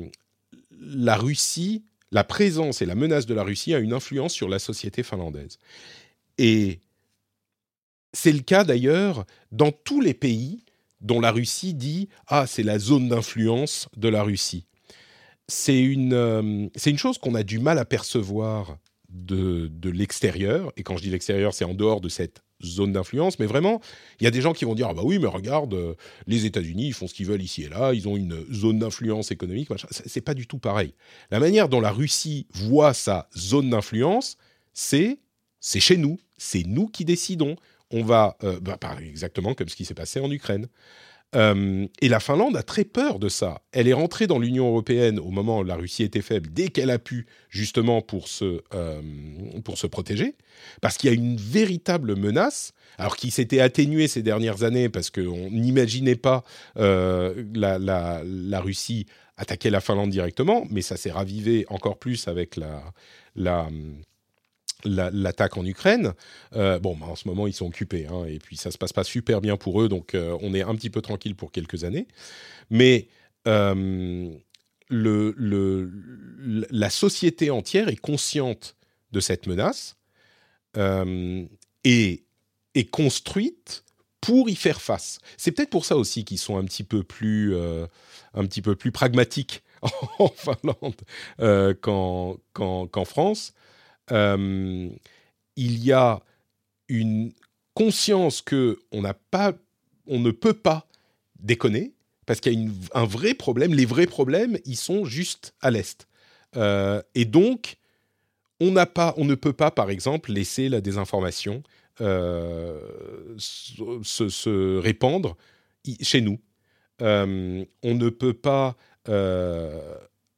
la Russie, la présence et la menace de la Russie a une influence sur la société finlandaise. Et c'est le cas d'ailleurs dans tous les pays dont la Russie dit « Ah, c'est la zone d'influence de la Russie ». C'est une, euh, c'est une chose qu'on a du mal à percevoir de, de l'extérieur. Et quand je dis l'extérieur, c'est en dehors de cette zone d'influence. Mais vraiment, il y a des gens qui vont dire « Ah bah oui, mais regarde, euh, les États-Unis, ils font ce qu'ils veulent ici et là. Ils ont une zone d'influence économique. » machin. C'est pas du tout pareil. La manière dont la Russie voit sa zone d'influence, c'est, c'est chez nous. C'est nous qui décidons. On va, euh, bah, exactement comme ce qui s'est passé en Ukraine. Euh, et la Finlande a très peur de ça. Elle est rentrée dans l'Union européenne au moment où la Russie était faible, dès qu'elle a pu, justement pour se, euh, pour se protéger, parce qu'il y a une véritable menace, alors qui s'était atténuée ces dernières années, parce qu'on n'imaginait pas euh, la, la, la Russie attaquer la Finlande directement, mais ça s'est ravivé encore plus avec la... la La, l'attaque en Ukraine. Euh, bon, bah, en ce moment, ils sont occupés, hein, et puis ça ne se passe pas super bien pour eux, donc euh, on est un petit peu tranquille pour quelques années. Mais euh, le, le, la société entière est consciente de cette menace euh, et est construite pour y faire face. C'est peut-être pour ça aussi qu'ils sont un petit peu plus, euh, un petit peu plus pragmatiques en Finlande euh, qu'en, qu'en, qu'en France. Euh, il y a une conscience que on n'a pas, on ne peut pas déconner parce qu'il y a une, un vrai problème. Les vrais problèmes, ils sont juste à l'est, euh, et donc on n'a pas, on ne peut pas, par exemple, laisser la désinformation euh, se, se répandre chez nous. Euh, on ne peut pas. Euh,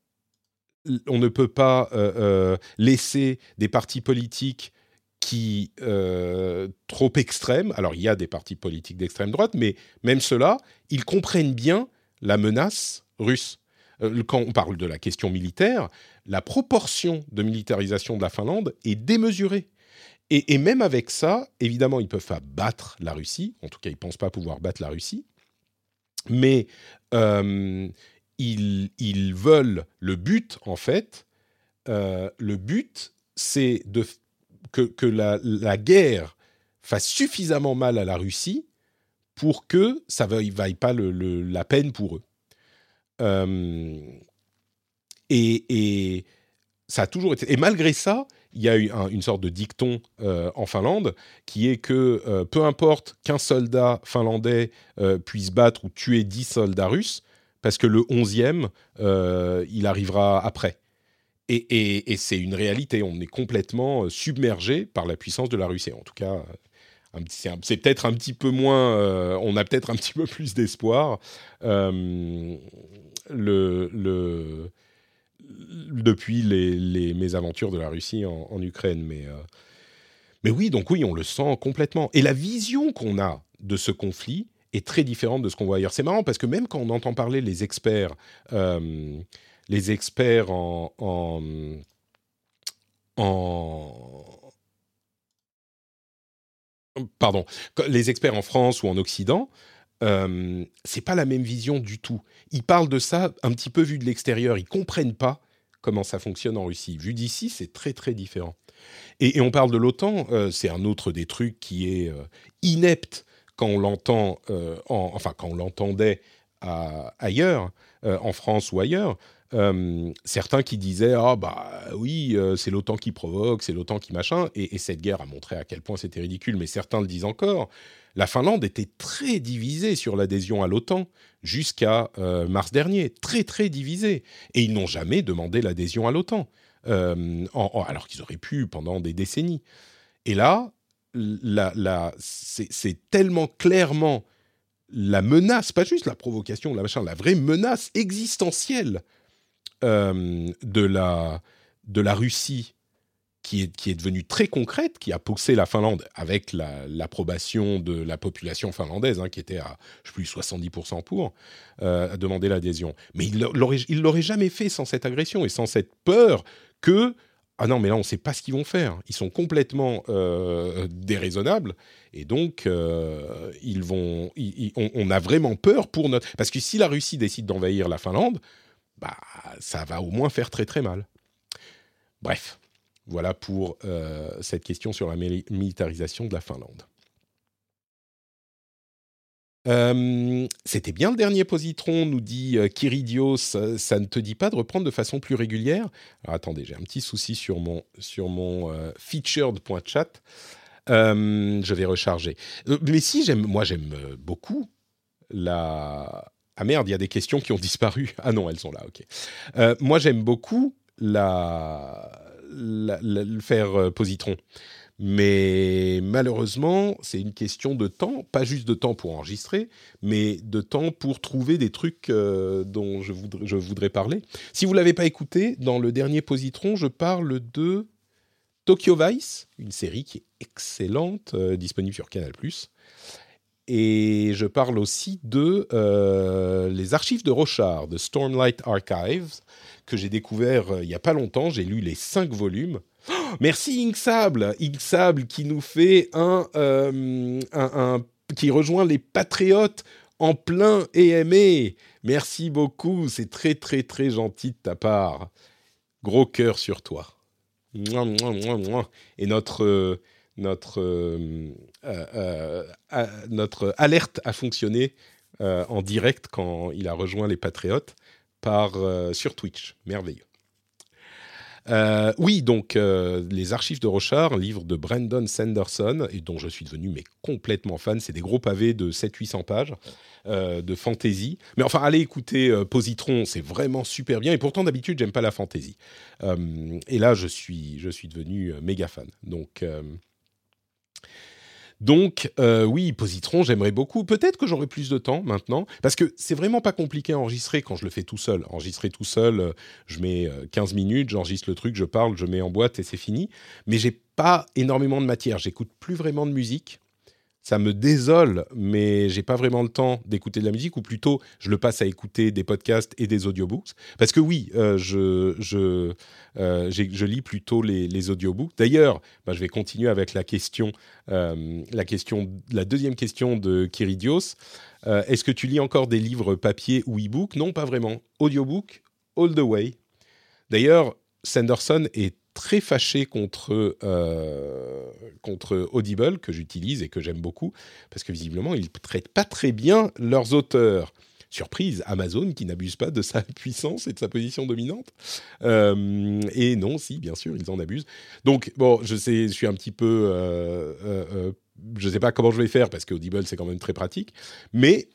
On ne peut pas euh, euh, laisser des partis politiques qui euh, trop extrêmes. Alors, il y a des partis politiques d'extrême droite, mais même ceux-là, ils comprennent bien la menace russe. Euh, quand on parle de la question militaire, la proportion de militarisation de la Finlande est démesurée. Et, et même avec ça, évidemment, ils ne peuvent pas battre la Russie. En tout cas, ils ne pensent pas pouvoir battre la Russie. Mais... Euh, Ils, ils veulent le but, en fait. Euh, le but, c'est de, que, que la, la guerre fasse suffisamment mal à la Russie pour que ça ne vaille pas le, le, la peine pour eux. Euh, Et, et ça a toujours été. Et malgré ça, il y a eu un, une sorte de dicton euh, en Finlande qui est que euh, peu importe qu'un soldat finlandais euh, puisse battre ou tuer dix soldats russes, parce que le onzième, euh, il arrivera après. Et, et, et c'est une réalité. On est complètement submergé par la puissance de la Russie. En tout cas, un petit, c'est, un, c'est peut-être un petit peu moins. Euh, on a peut-être un petit peu plus d'espoir. Euh, le, le, depuis les, les mésaventures de la Russie en, en Ukraine. Mais, euh, mais oui, donc oui, on le sent complètement. Et la vision qu'on a de ce conflit est très différente de ce qu'on voit ailleurs. C'est marrant parce que même quand on entend parler les experts, euh, les experts en, en, en pardon, les experts en France ou en Occident, euh, c'est pas la même vision du tout. Ils parlent de ça un petit peu vu de l'extérieur. Ils comprennent pas comment ça fonctionne en Russie. Vu d'ici, c'est très très différent. Et, et on parle de l'OTAN, euh, c'est un autre des trucs qui est euh, inepte quand on l'entend, euh, en, enfin quand on l'entendait à, ailleurs, euh, en France ou ailleurs. Euh, certains qui disaient ah bah oui euh, c'est l'OTAN qui provoque, c'est l'OTAN qui machin, et, et cette guerre a montré à quel point c'était ridicule. Mais certains le disent encore. La Finlande était très divisée sur l'adhésion à l'OTAN jusqu'à euh, mars dernier, très très divisée, et ils n'ont jamais demandé l'adhésion à l'OTAN. Euh, en, en, alors qu'ils auraient pu pendant des décennies. Et là, la, la, c'est, c'est tellement clairement la menace, pas juste la provocation, la, machin, la vraie menace existentielle euh, de, la, de la Russie qui est, qui est devenue très concrète, qui a poussé la Finlande, avec la, l'approbation de la population finlandaise, hein, qui était à, je sais plus, soixante-dix pour cent pour, euh, à demander l'adhésion. Mais il l'aurait, il l'aurait jamais fait sans cette agression et sans cette peur que, ah non, mais là, on ne sait pas ce qu'ils vont faire. Ils sont complètement euh, déraisonnables. Et donc, euh, ils vont, ils, ils, on, on a vraiment peur pour notre... Parce que si la Russie décide d'envahir la Finlande, bah, ça va au moins faire très très mal. Bref. Voilà pour euh, cette question sur la militarisation de la Finlande. Euh, c'était bien le dernier positron, nous dit euh, Kyridios. Ça, ça ne te dit pas de reprendre de façon plus régulière? Alors attendez, j'ai un petit souci sur mon, sur mon euh, featured.chat. Euh, je vais recharger. Euh, mais si, j'aime, moi j'aime beaucoup la... Ah merde, il y a des questions qui ont disparu. Ah non, elles sont là, ok. Euh, moi j'aime beaucoup la... La, la, le faire euh, positron. Mais malheureusement, c'est une question de temps, pas juste de temps pour enregistrer, mais de temps pour trouver des trucs euh, dont je voudrais, je voudrais parler. Si vous ne l'avez pas écouté, dans le dernier positron, je parle de Tokyo Vice, une série qui est excellente, euh, disponible sur Canal plus. Et je parle aussi de euh, les archives de Rochard, de Stormlight Archives, que j'ai découvert euh, il n'y a pas longtemps. J'ai lu les cinq volumes. Oh, merci Inksable, Inksable qui nous fait un, euh, un, un... qui rejoint les Patriotes en plein A M A. Merci beaucoup, c'est très très très gentil de ta part. Gros cœur sur toi. Et notre... Euh, Notre, euh, euh, euh, notre alerte a fonctionné euh, en direct quand il a rejoint les Patriotes par, euh, sur Twitch. Merveilleux. Euh, oui, donc, euh, Les Archives de Rochard, un livre de Brandon Sanderson, et dont je suis devenu mais, complètement fan. C'est des gros pavés de sept cents à huit cents pages euh, de fantasy. Mais enfin, allez écouter euh, Positron, c'est vraiment super bien. Et pourtant, d'habitude, j'aime pas la fantasy. Euh, et là, je suis, je suis devenu euh, méga fan. Donc... Euh, Donc, euh, oui, Positron, j'aimerais beaucoup. Peut-être que j'aurai plus de temps maintenant, parce que c'est vraiment pas compliqué à enregistrer quand je le fais tout seul. Enregistrer tout seul, euh, je mets euh, quinze minutes, j'enregistre le truc, je parle, je mets en boîte et c'est fini. Mais j'ai pas énormément de matière. J'écoute plus vraiment de musique. Ça me désole, mais j'ai pas vraiment le temps d'écouter de la musique, ou plutôt, je le passe à écouter des podcasts et des audiobooks. Parce que oui, euh, je, je, euh, j'ai, je lis plutôt les, les audiobooks. D'ailleurs, bah, je vais continuer avec la question, euh, la question, la deuxième question de Kyridios. Euh, est-ce que tu lis encore des livres papier ou e-book? Non, pas vraiment. Audiobook, all the way. D'ailleurs, Sanderson est très fâché contre, euh, contre Audible, que j'utilise et que j'aime beaucoup, parce que visiblement, ils ne traitent pas très bien leurs auteurs. surprise, Amazon qui n'abuse pas de sa puissance et de sa position dominante. Euh, et non, si, bien sûr, ils en abusent. Donc, bon, je sais, je suis un petit peu... Euh, euh, euh, je ne sais pas comment je vais faire, parce qu'Audible, c'est quand même très pratique. Mais,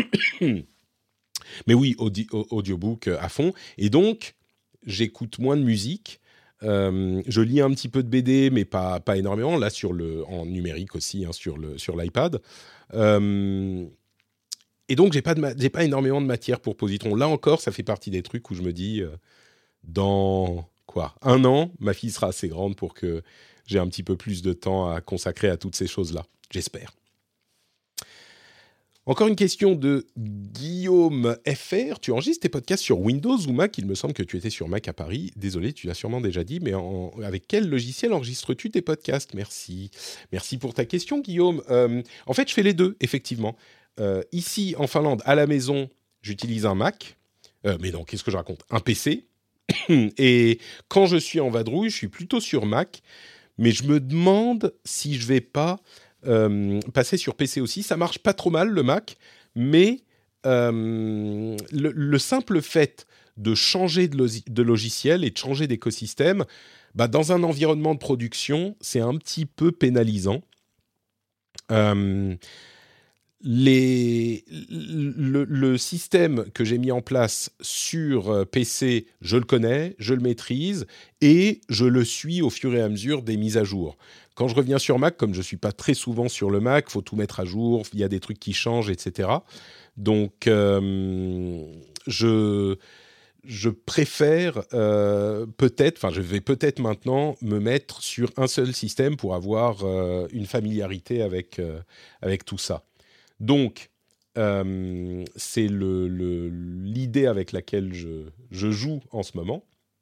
mais oui, audi- audiobook à fond. Et donc, j'écoute moins de musique. Euh, je lis un petit peu de B D, mais pas, pas énormément. Là, sur le, en numérique aussi, hein, sur, le, sur l'iPad. Euh, et donc, j'ai pas, de ma- j'ai pas énormément de matière pour Positron. Là encore, ça fait partie des trucs où je me dis, euh, dans quoi, un an, ma fille sera assez grande pour que j'ai un petit peu plus de temps à consacrer à toutes ces choses-là. J'espère. Encore une question de Guillaume F R. Tu enregistres tes podcasts sur Windows ou Mac? Il me semble que tu étais sur Mac à Paris. Désolé, tu l'as sûrement déjà dit, mais en- avec quel logiciel enregistres-tu tes podcasts? Merci. Merci pour ta question, Guillaume. Euh, en fait, je fais les deux, effectivement. Euh, ici, en Finlande, à la maison, j'utilise un Mac. Euh, mais non, qu'est-ce que je raconte? Un P C. Et quand je suis en vadrouille, je suis plutôt sur Mac. Mais je me demande si je vais pas euh, passer sur P C aussi. Ça marche pas trop mal, le Mac, mais euh, le, le simple fait de changer de, logi- de logiciel et de changer d'écosystème, bah, dans un environnement de production, c'est un petit peu pénalisant. Euh, les, le, le système que j'ai mis en place sur euh, P C, je le connais, je le maîtrise et je le suis au fur et à mesure des mises à jour. Quand je reviens sur Mac, comme je ne suis pas très souvent sur le Mac, il faut tout mettre à jour, il y a des trucs qui changent, et cetera. Donc, euh, je, je préfère euh, peut-être, enfin je vais peut-être maintenant me mettre sur un seul système pour avoir euh, une familiarité avec, euh, avec tout ça. Donc, euh, c'est le, le- l'idée avec laquelle je, je joue en ce moment.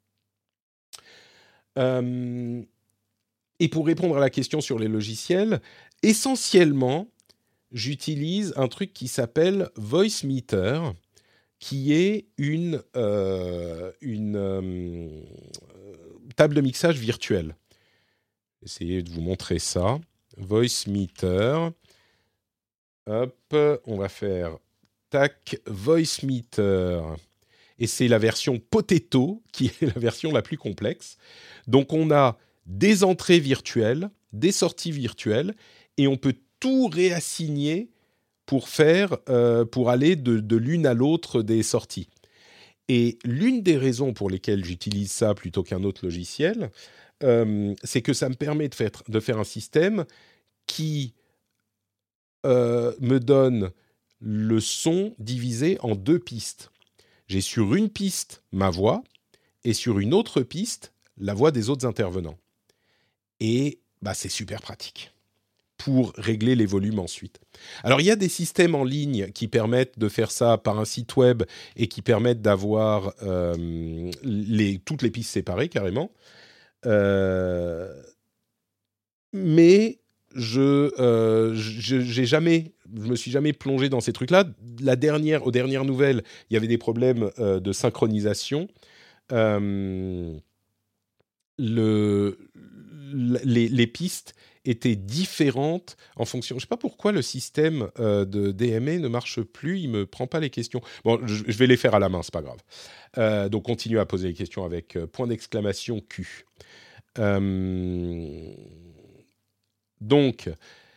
Euh, et pour répondre à la question sur les logiciels, essentiellement, j'utilise un truc qui s'appelle Voicemeeter, qui est une, euh, une euh, table de mixage virtuelle. Essayez de vous montrer ça. Voicemeeter. Hop, on va faire tac, Voicemeeter. Et c'est la version Potato qui est la version la plus complexe. Donc on a des entrées virtuelles, des sorties virtuelles, et on peut tout réassigner pour faire, euh, pour aller de, de l'une à l'autre des sorties. Et l'une des raisons pour lesquelles j'utilise ça plutôt qu'un autre logiciel, euh, c'est que ça me permet de faire, de faire un système qui euh, me donne le son divisé en deux pistes. J'ai sur une piste ma voix et sur une autre piste la voix des autres intervenants. Et bah, c'est super pratique pour régler les volumes ensuite. Alors il y a des systèmes en ligne qui permettent de faire ça par un site web et qui permettent d'avoir euh, les, toutes les pistes séparées carrément. Euh, mais je, euh, je j'ai jamais, je me suis jamais plongé dans ces trucs-là. La dernière, aux dernières nouvelles, il y avait des problèmes euh, de synchronisation. Euh, le, les, les pistes étaient différentes en fonction. Je ne sais pas pourquoi le système euh, de D M A ne marche plus. Il me prend pas les questions. Bon, je, je vais les faire à la main, c'est pas grave. Euh, donc continuez à poser les questions avec euh, point d'exclamation Q. Euh, donc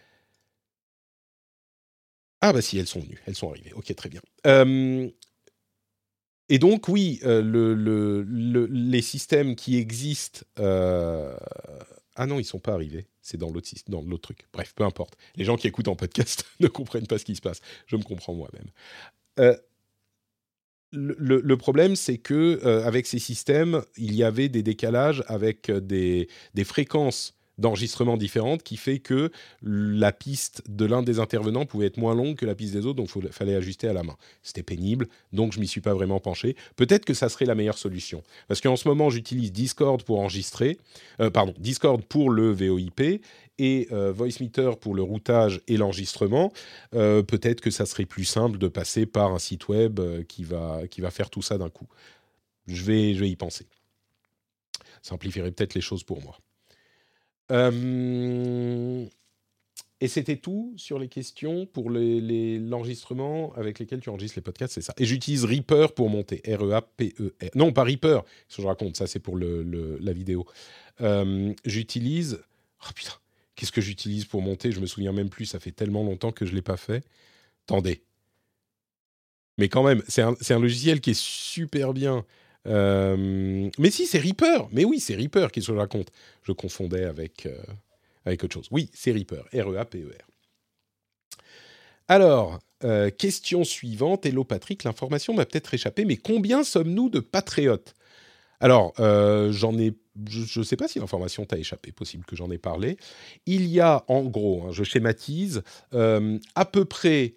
ah bah si, elles sont venues, elles sont arrivées. Ok, très bien. Euh, et donc oui, euh, le, le, le, les systèmes qui existent. Euh, ah non, ils sont pas arrivés. C'est dans l'autre, dans l'autre truc. Bref, peu importe. Les gens qui écoutent en podcast ne comprennent pas ce qui se passe. Je me comprends moi-même. Euh, le, le, le problème, c'est que euh, avec ces systèmes, il y avait des décalages avec des, des fréquences d'enregistrement différentes qui fait que la piste de l'un des intervenants pouvait être moins longue que la piste des autres, donc il fallait ajuster à la main. C'était pénible, donc je m'y suis pas vraiment penché. Peut-être que ça serait la meilleure solution, parce qu'en ce moment j'utilise Discord pour enregistrer, euh, pardon, Discord pour le V O I P et euh, Voicemeeter pour le routage et l'enregistrement. Euh, peut-être que ça serait plus simple de passer par un site web euh, qui va, qui va faire tout ça d'un coup. Je vais, je vais y penser. Ça simplifierait peut-être les choses pour moi. Euh, Et c'était tout sur les questions pour les, les, l'enregistrement avec lesquels tu enregistres les podcasts, c'est ça. Et j'utilise Reaper pour monter, R E A P E R. Non, pas Reaper, ce que je raconte, ça c'est pour le, le, la vidéo. Euh, j'utilise... Oh putain, qu'est-ce que j'utilise pour monter? Je me souviens même plus, ça fait tellement longtemps que je ne l'ai pas fait. Attendez. Mais quand même, c'est un, c'est un logiciel qui est super bien. Euh, mais si, c'est Reaper. Mais oui, c'est Reaper, qu'est-ce que je raconte? Je confondais avec... Euh, avec autre chose. Oui, c'est Reaper, R E A P E R. Alors, euh, question suivante. Hello Patrick, l'information m'a peut-être échappé, mais combien sommes-nous de patriotes? Alors, euh, j'en ai, je ne sais pas si l'information t'a échappé, possible que j'en ai parlé. Il y a, en gros, hein, je schématise, euh, à peu près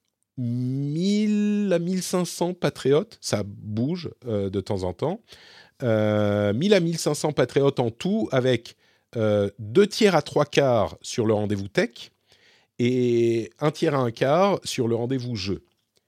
mille à mille cinq cents patriotes, ça bouge euh, de temps en temps, euh, mille à mille cinq cents patriotes en tout, avec euh, deux tiers à trois quarts sur le rendez-vous tech, et un tiers à un quart sur le rendez-vous jeu.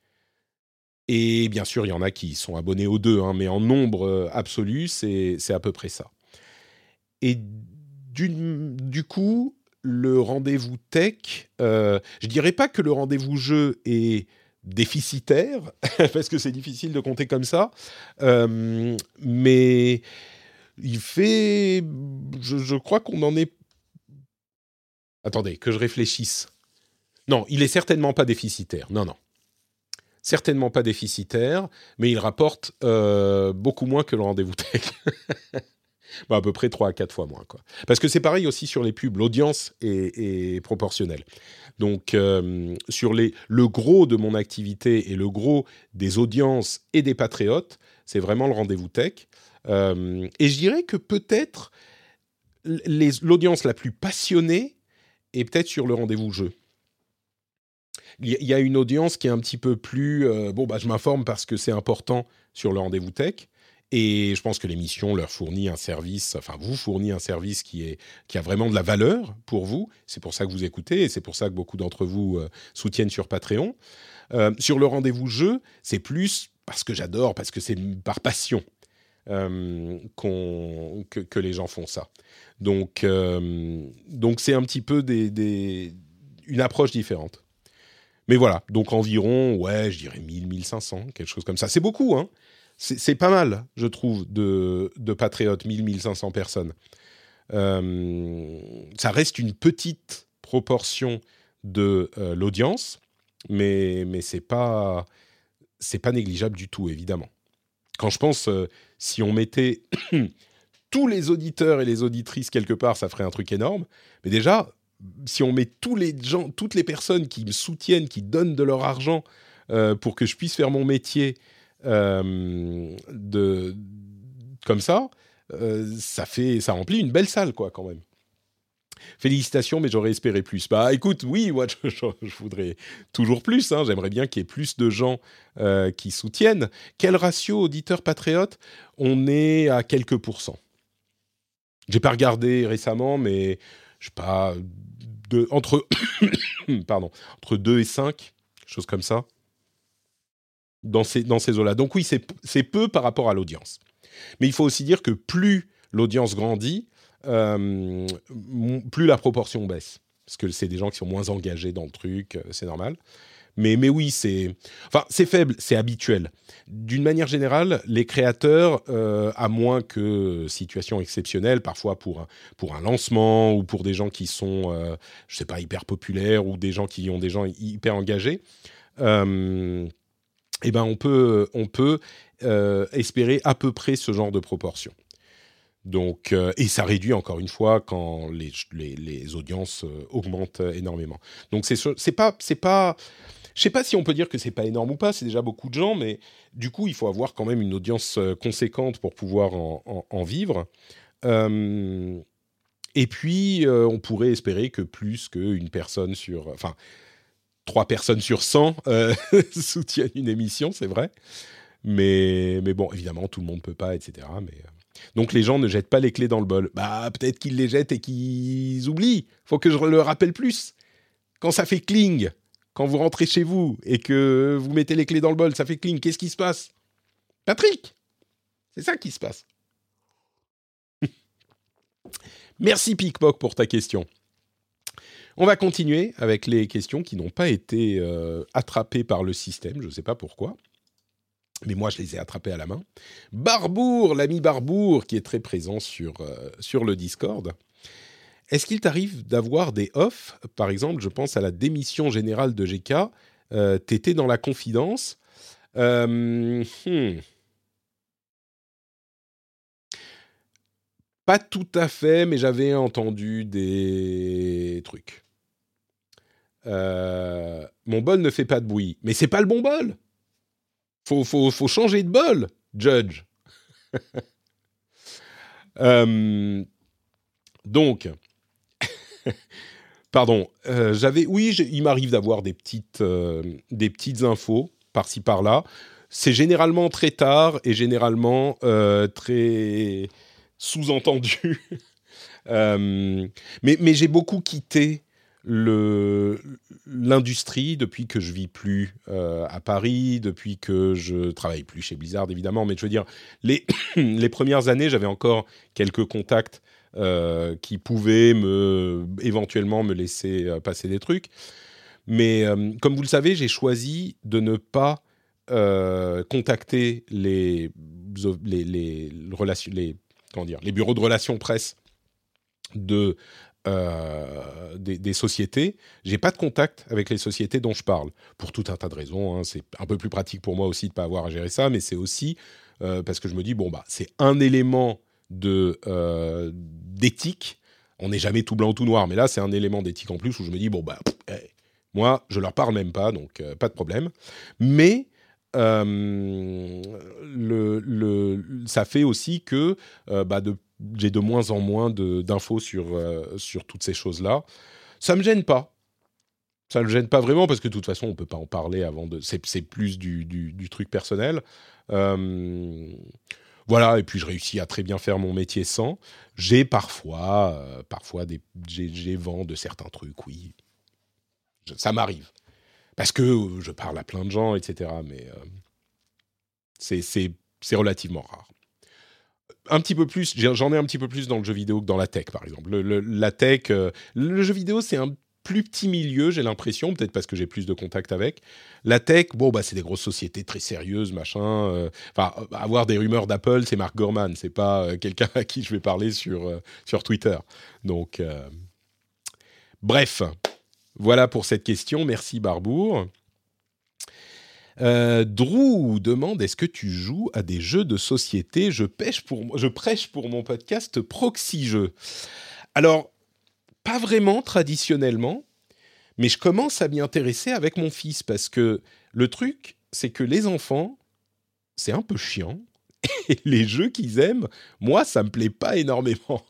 Et bien sûr, il y en a qui sont abonnés aux deux, hein, mais en nombre euh, absolu, c'est, c'est à peu près ça. Et du, du coup, le rendez-vous tech, euh, je dirais pas que le rendez-vous jeu est déficitaire, parce que c'est difficile de compter comme ça, euh, mais il fait... Je, je crois qu'on en est... Attendez, que je réfléchisse. Non, il est certainement pas déficitaire. Non, non. Certainement pas déficitaire, mais il rapporte euh, beaucoup moins que le rendez-vous tech. Bah, à peu près trois à quatre fois moins, quoi. Parce que c'est pareil aussi sur les pubs, l'audience est, est proportionnelle. Donc, euh, sur les, le gros de mon activité et le gros des audiences et des patriotes, c'est vraiment le rendez-vous tech. Euh, et je dirais que peut-être les, l'audience la plus passionnée est peut-être sur le rendez-vous jeu. Il y a une audience qui est un petit peu plus... Euh, bon, bah, je m'informe parce que c'est important sur le rendez-vous tech. Et je pense que l'émission leur fournit un service, enfin vous fournit un service qui, est, qui a vraiment de la valeur pour vous. C'est pour ça que vous écoutez et c'est pour ça que beaucoup d'entre vous euh, soutiennent sur Patreon. Euh, sur le rendez-vous jeu, c'est plus parce que j'adore, parce que c'est par passion euh, qu'on, que, que les gens font ça. Donc, euh, donc c'est un petit peu des, des, une approche différente. Mais voilà, donc environ, ouais, je dirais mille, mille cinq cents, quelque chose comme ça. C'est beaucoup, hein. C'est, c'est pas mal, je trouve, de, de patriotes, mille, mille cinq cents personnes. Euh, ça reste une petite proportion de euh, l'audience, mais, mais c'est pas, c'est pas négligeable du tout, évidemment. Quand je pense, euh, si on mettait tous les auditeurs et les auditrices quelque part, ça ferait un truc énorme. Mais déjà, si on met tous les gens, toutes les personnes qui me soutiennent, qui donnent de leur argent euh, pour que je puisse faire mon métier euh, de, comme ça, euh, ça fait, ça remplit une belle salle, quoi, quand même. Félicitations, mais j'aurais espéré plus. Bah, écoute, oui, moi, je, je, je voudrais toujours plus. Hein, j'aimerais bien qu'il y ait plus de gens euh, qui soutiennent. Quel ratio auditeur-patriote? On est à quelques pourcents. J'ai pas regardé récemment, mais je sais pas, de, entre, pardon, entre deux et cinq, chose comme ça, dans ces, dans ces eaux-là. Donc oui, c'est, c'est peu par rapport à l'audience. Mais il faut aussi dire que plus l'audience grandit, euh, plus la proportion baisse. Parce que c'est des gens qui sont moins engagés dans le truc, c'est normal. Mais, mais oui, c'est, enfin, c'est faible, c'est habituel. D'une manière générale, les créateurs, euh, à moins que situation exceptionnelle, parfois pour un, pour un lancement ou pour des gens qui sont, euh, je sais pas, hyper populaires ou des gens qui ont des gens hyper engagés, euh, eh ben on peut, on peut euh, espérer à peu près ce genre de proportion. Donc, euh, et ça réduit encore une fois quand les, les, les audiences euh, augmentent énormément. Donc c'est, c'est pas, c'est pas, je sais pas si on peut dire que c'est pas énorme ou pas. C'est déjà beaucoup de gens, mais du coup il faut avoir quand même une audience conséquente pour pouvoir en, en, en vivre. Euh, et puis euh, on pourrait espérer que plus qu'une personne sur, enfin trois personnes sur cent euh, soutiennent une émission, c'est vrai. Mais, mais bon, évidemment, tout le monde ne peut pas, et cetera. Mais, euh... Donc les gens ne jettent pas les clés dans le bol. Bah, peut-être qu'ils les jettent et qu'ils oublient. Faut que je le rappelle plus. Quand ça fait cling, quand vous rentrez chez vous et que vous mettez les clés dans le bol, ça fait cling, qu'est-ce qui se passe? Patrick, c'est ça qui se passe. Merci Pickpock pour ta question. On va continuer avec les questions qui n'ont pas été euh, attrapées par le système, je ne sais pas pourquoi. Mais moi, je les ai attrapées à la main. Barbour, l'ami Barbour, qui est très présent sur, euh, sur le Discord. Est-ce qu'il t'arrive d'avoir des offs? Par exemple, je pense à la démission générale de G K. Euh, T'étais dans la confidence. Euh, hmm. Pas tout à fait, mais j'avais entendu des trucs. Euh, mon bol ne fait pas de bruit. Mais c'est pas le bon bol. Faut, faut, faut changer de bol, Judge. euh, donc, pardon. Euh, j'avais, oui, j'ai- il m'arrive d'avoir des petites, euh, des petites infos par-ci par-là. C'est généralement très tard et généralement euh, très sous-entendu. Euh, mais, mais j'ai beaucoup quitté le, l'industrie depuis que je vis plus euh, à Paris, depuis que je travaille plus chez Blizzard évidemment, mais je veux dire, les, les premières années, j'avais encore quelques contacts euh, qui pouvaient me, éventuellement me laisser euh, passer des trucs. Mais euh, comme vous le savez, j'ai choisi de ne pas euh, contacter les, les, les, relations, les, comment dire, les bureaux de relations presse de, euh, des, des sociétés. J'ai pas de contact avec les sociétés dont je parle, pour tout un tas de raisons. Hein. C'est un peu plus pratique pour moi aussi de pas avoir à gérer ça, mais c'est aussi euh, parce que je me dis, bon, bah, c'est un élément de, euh, d'éthique. On n'est jamais tout blanc ou tout noir, mais là, c'est un élément d'éthique en plus où je me dis, bon, bah, pff, hey, moi, je leur parle même pas, donc euh, pas de problème. Mais euh, le, le, ça fait aussi que euh, bah, de j'ai de moins en moins de, d'infos sur, euh, sur toutes ces choses-là. Ça ne me gêne pas. Ça ne me gêne pas vraiment parce que de toute façon, on ne peut pas en parler avant de... C'est, c'est plus du, du, du truc personnel. Euh, voilà, et puis je réussis à très bien faire mon métier sans. J'ai parfois, euh, parfois des, j'ai, j'ai vent de certains trucs, oui. Je, ça m'arrive. Parce que euh, je parle à plein de gens, et cetera. Mais euh, c'est, c'est, c'est relativement rare. Un petit peu plus, j'en ai un petit peu plus dans le jeu vidéo que dans la tech, par exemple. Le, le, la tech, euh, le jeu vidéo, c'est un plus petit milieu, j'ai l'impression, peut-être parce que j'ai plus de contact avec. La tech, bon, bah, c'est des grosses sociétés très sérieuses, machin. Euh, enfin, euh, avoir des rumeurs d'Apple, c'est Mark Gurman, c'est pas euh, quelqu'un à qui je vais parler sur, euh, sur Twitter. Donc, euh, bref, voilà pour cette question. Merci, Barbour. Euh, Drew demande, est-ce que tu joues à des jeux de société? Je pêche pour, je prêche pour mon podcast Proxy Jeux. Alors, pas vraiment traditionnellement, mais je commence à m'y intéresser avec mon fils parce que le truc, c'est que les enfants, c'est un peu chiant et les jeux qu'ils aiment, moi, ça me plaît pas énormément.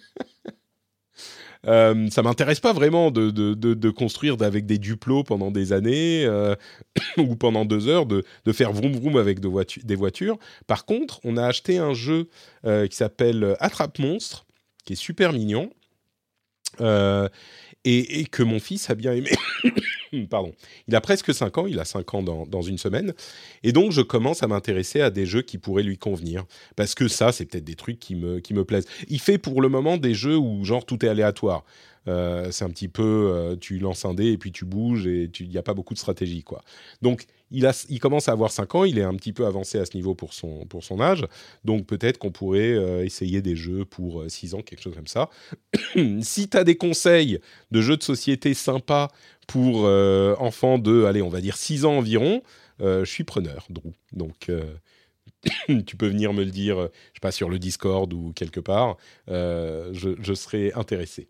Euh, ça m'intéresse pas vraiment de, de, de, de construire avec des duplos pendant des années euh, ou pendant deux heures, de, de faire vroom vroom avec de voitu- des voitures. Par contre, on a acheté un jeu euh, qui s'appelle Attrape Monstre, qui est super mignon euh, et, et que mon fils a bien aimé. Pardon. Il a presque cinq ans, il a cinq ans dans, dans une semaine. Et donc, je commence à m'intéresser à des jeux qui pourraient lui convenir. Parce que ça, c'est peut-être des trucs qui me, qui me plaisent. Il fait pour le moment des jeux où, genre, tout est aléatoire. Euh, c'est un petit peu, euh, tu lances un dé et puis tu bouges et il n'y a pas beaucoup de stratégie, quoi. Donc, il, a, il commence à avoir cinq ans, il est un petit peu avancé à ce niveau pour son, pour son âge. Donc, peut-être qu'on pourrait euh, essayer des jeux pour euh, six ans, quelque chose comme ça. Si tu as des conseils de jeux de société sympas pour euh, enfants de, allez, on va dire six ans environ, euh, je suis preneur, Drew. Donc, euh, tu peux venir me le dire, euh, je sais pas, sur le Discord ou quelque part, euh, je, je serai intéressé.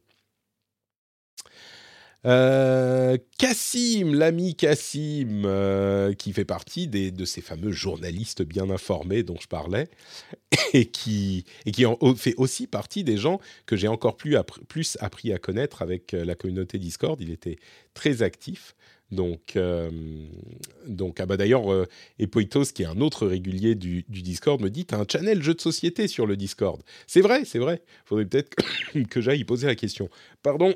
Euh, Cassim, l'ami Cassim, euh, qui fait partie des, de ces fameux journalistes bien informés dont je parlais, et qui, et qui en, fait aussi partie des gens que j'ai encore plus, appr- plus appris à connaître avec euh, la communauté Discord. Il était très actif. Donc, euh, donc ah bah d'ailleurs, euh, Epoitos, qui est un autre régulier du, du Discord, me dit « T'as un channel jeu de société sur le Discord ». C'est vrai, c'est vrai. Il faudrait peut-être que, que j'aille y poser la question. Pardon.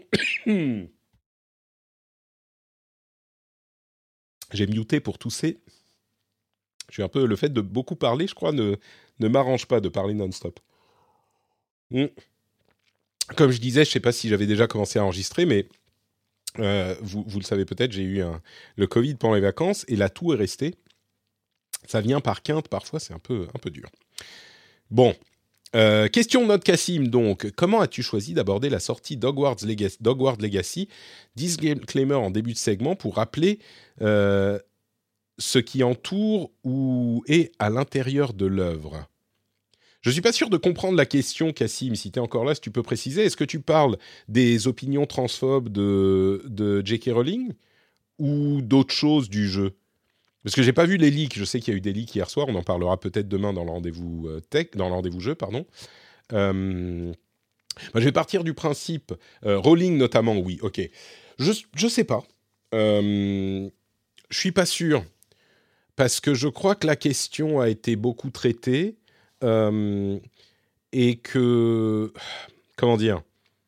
J'ai muté pour tousser. Je suis un peu, le fait de beaucoup parler, je crois, ne, ne m'arrange pas de parler non-stop. Mm. Comme je disais, je ne sais pas si j'avais déjà commencé à enregistrer, mais Euh, vous, vous le savez peut-être, j'ai eu un, le Covid pendant les vacances et la toux est restée. Ça vient par quinte, parfois, c'est un peu, un peu dur. Bon, euh, question de notre Cassim, donc. Comment as-tu choisi d'aborder la sortie d'Hogwarts Legacy, d'Hogwarts Legacy Disclaimer en début de segment pour rappeler euh, ce qui entoure ou est à l'intérieur de l'œuvre. Je ne suis pas sûr de comprendre la question, Cassim. Si tu es encore là, si tu peux préciser. Est-ce que tu parles des opinions transphobes de, de J K. Rowling ou d'autres choses du jeu? Parce que j'ai pas vu les leaks. Je sais qu'il y a eu des leaks hier soir. On en parlera peut-être demain dans le rendez-vous euh, tech, dans le rendez-vous jeu, pardon. Euh, moi, je vais partir du principe euh, Rowling notamment. Oui, ok. Je je sais pas. Euh, je suis pas sûr parce que je crois que la question a été beaucoup traitée euh, et que comment dire.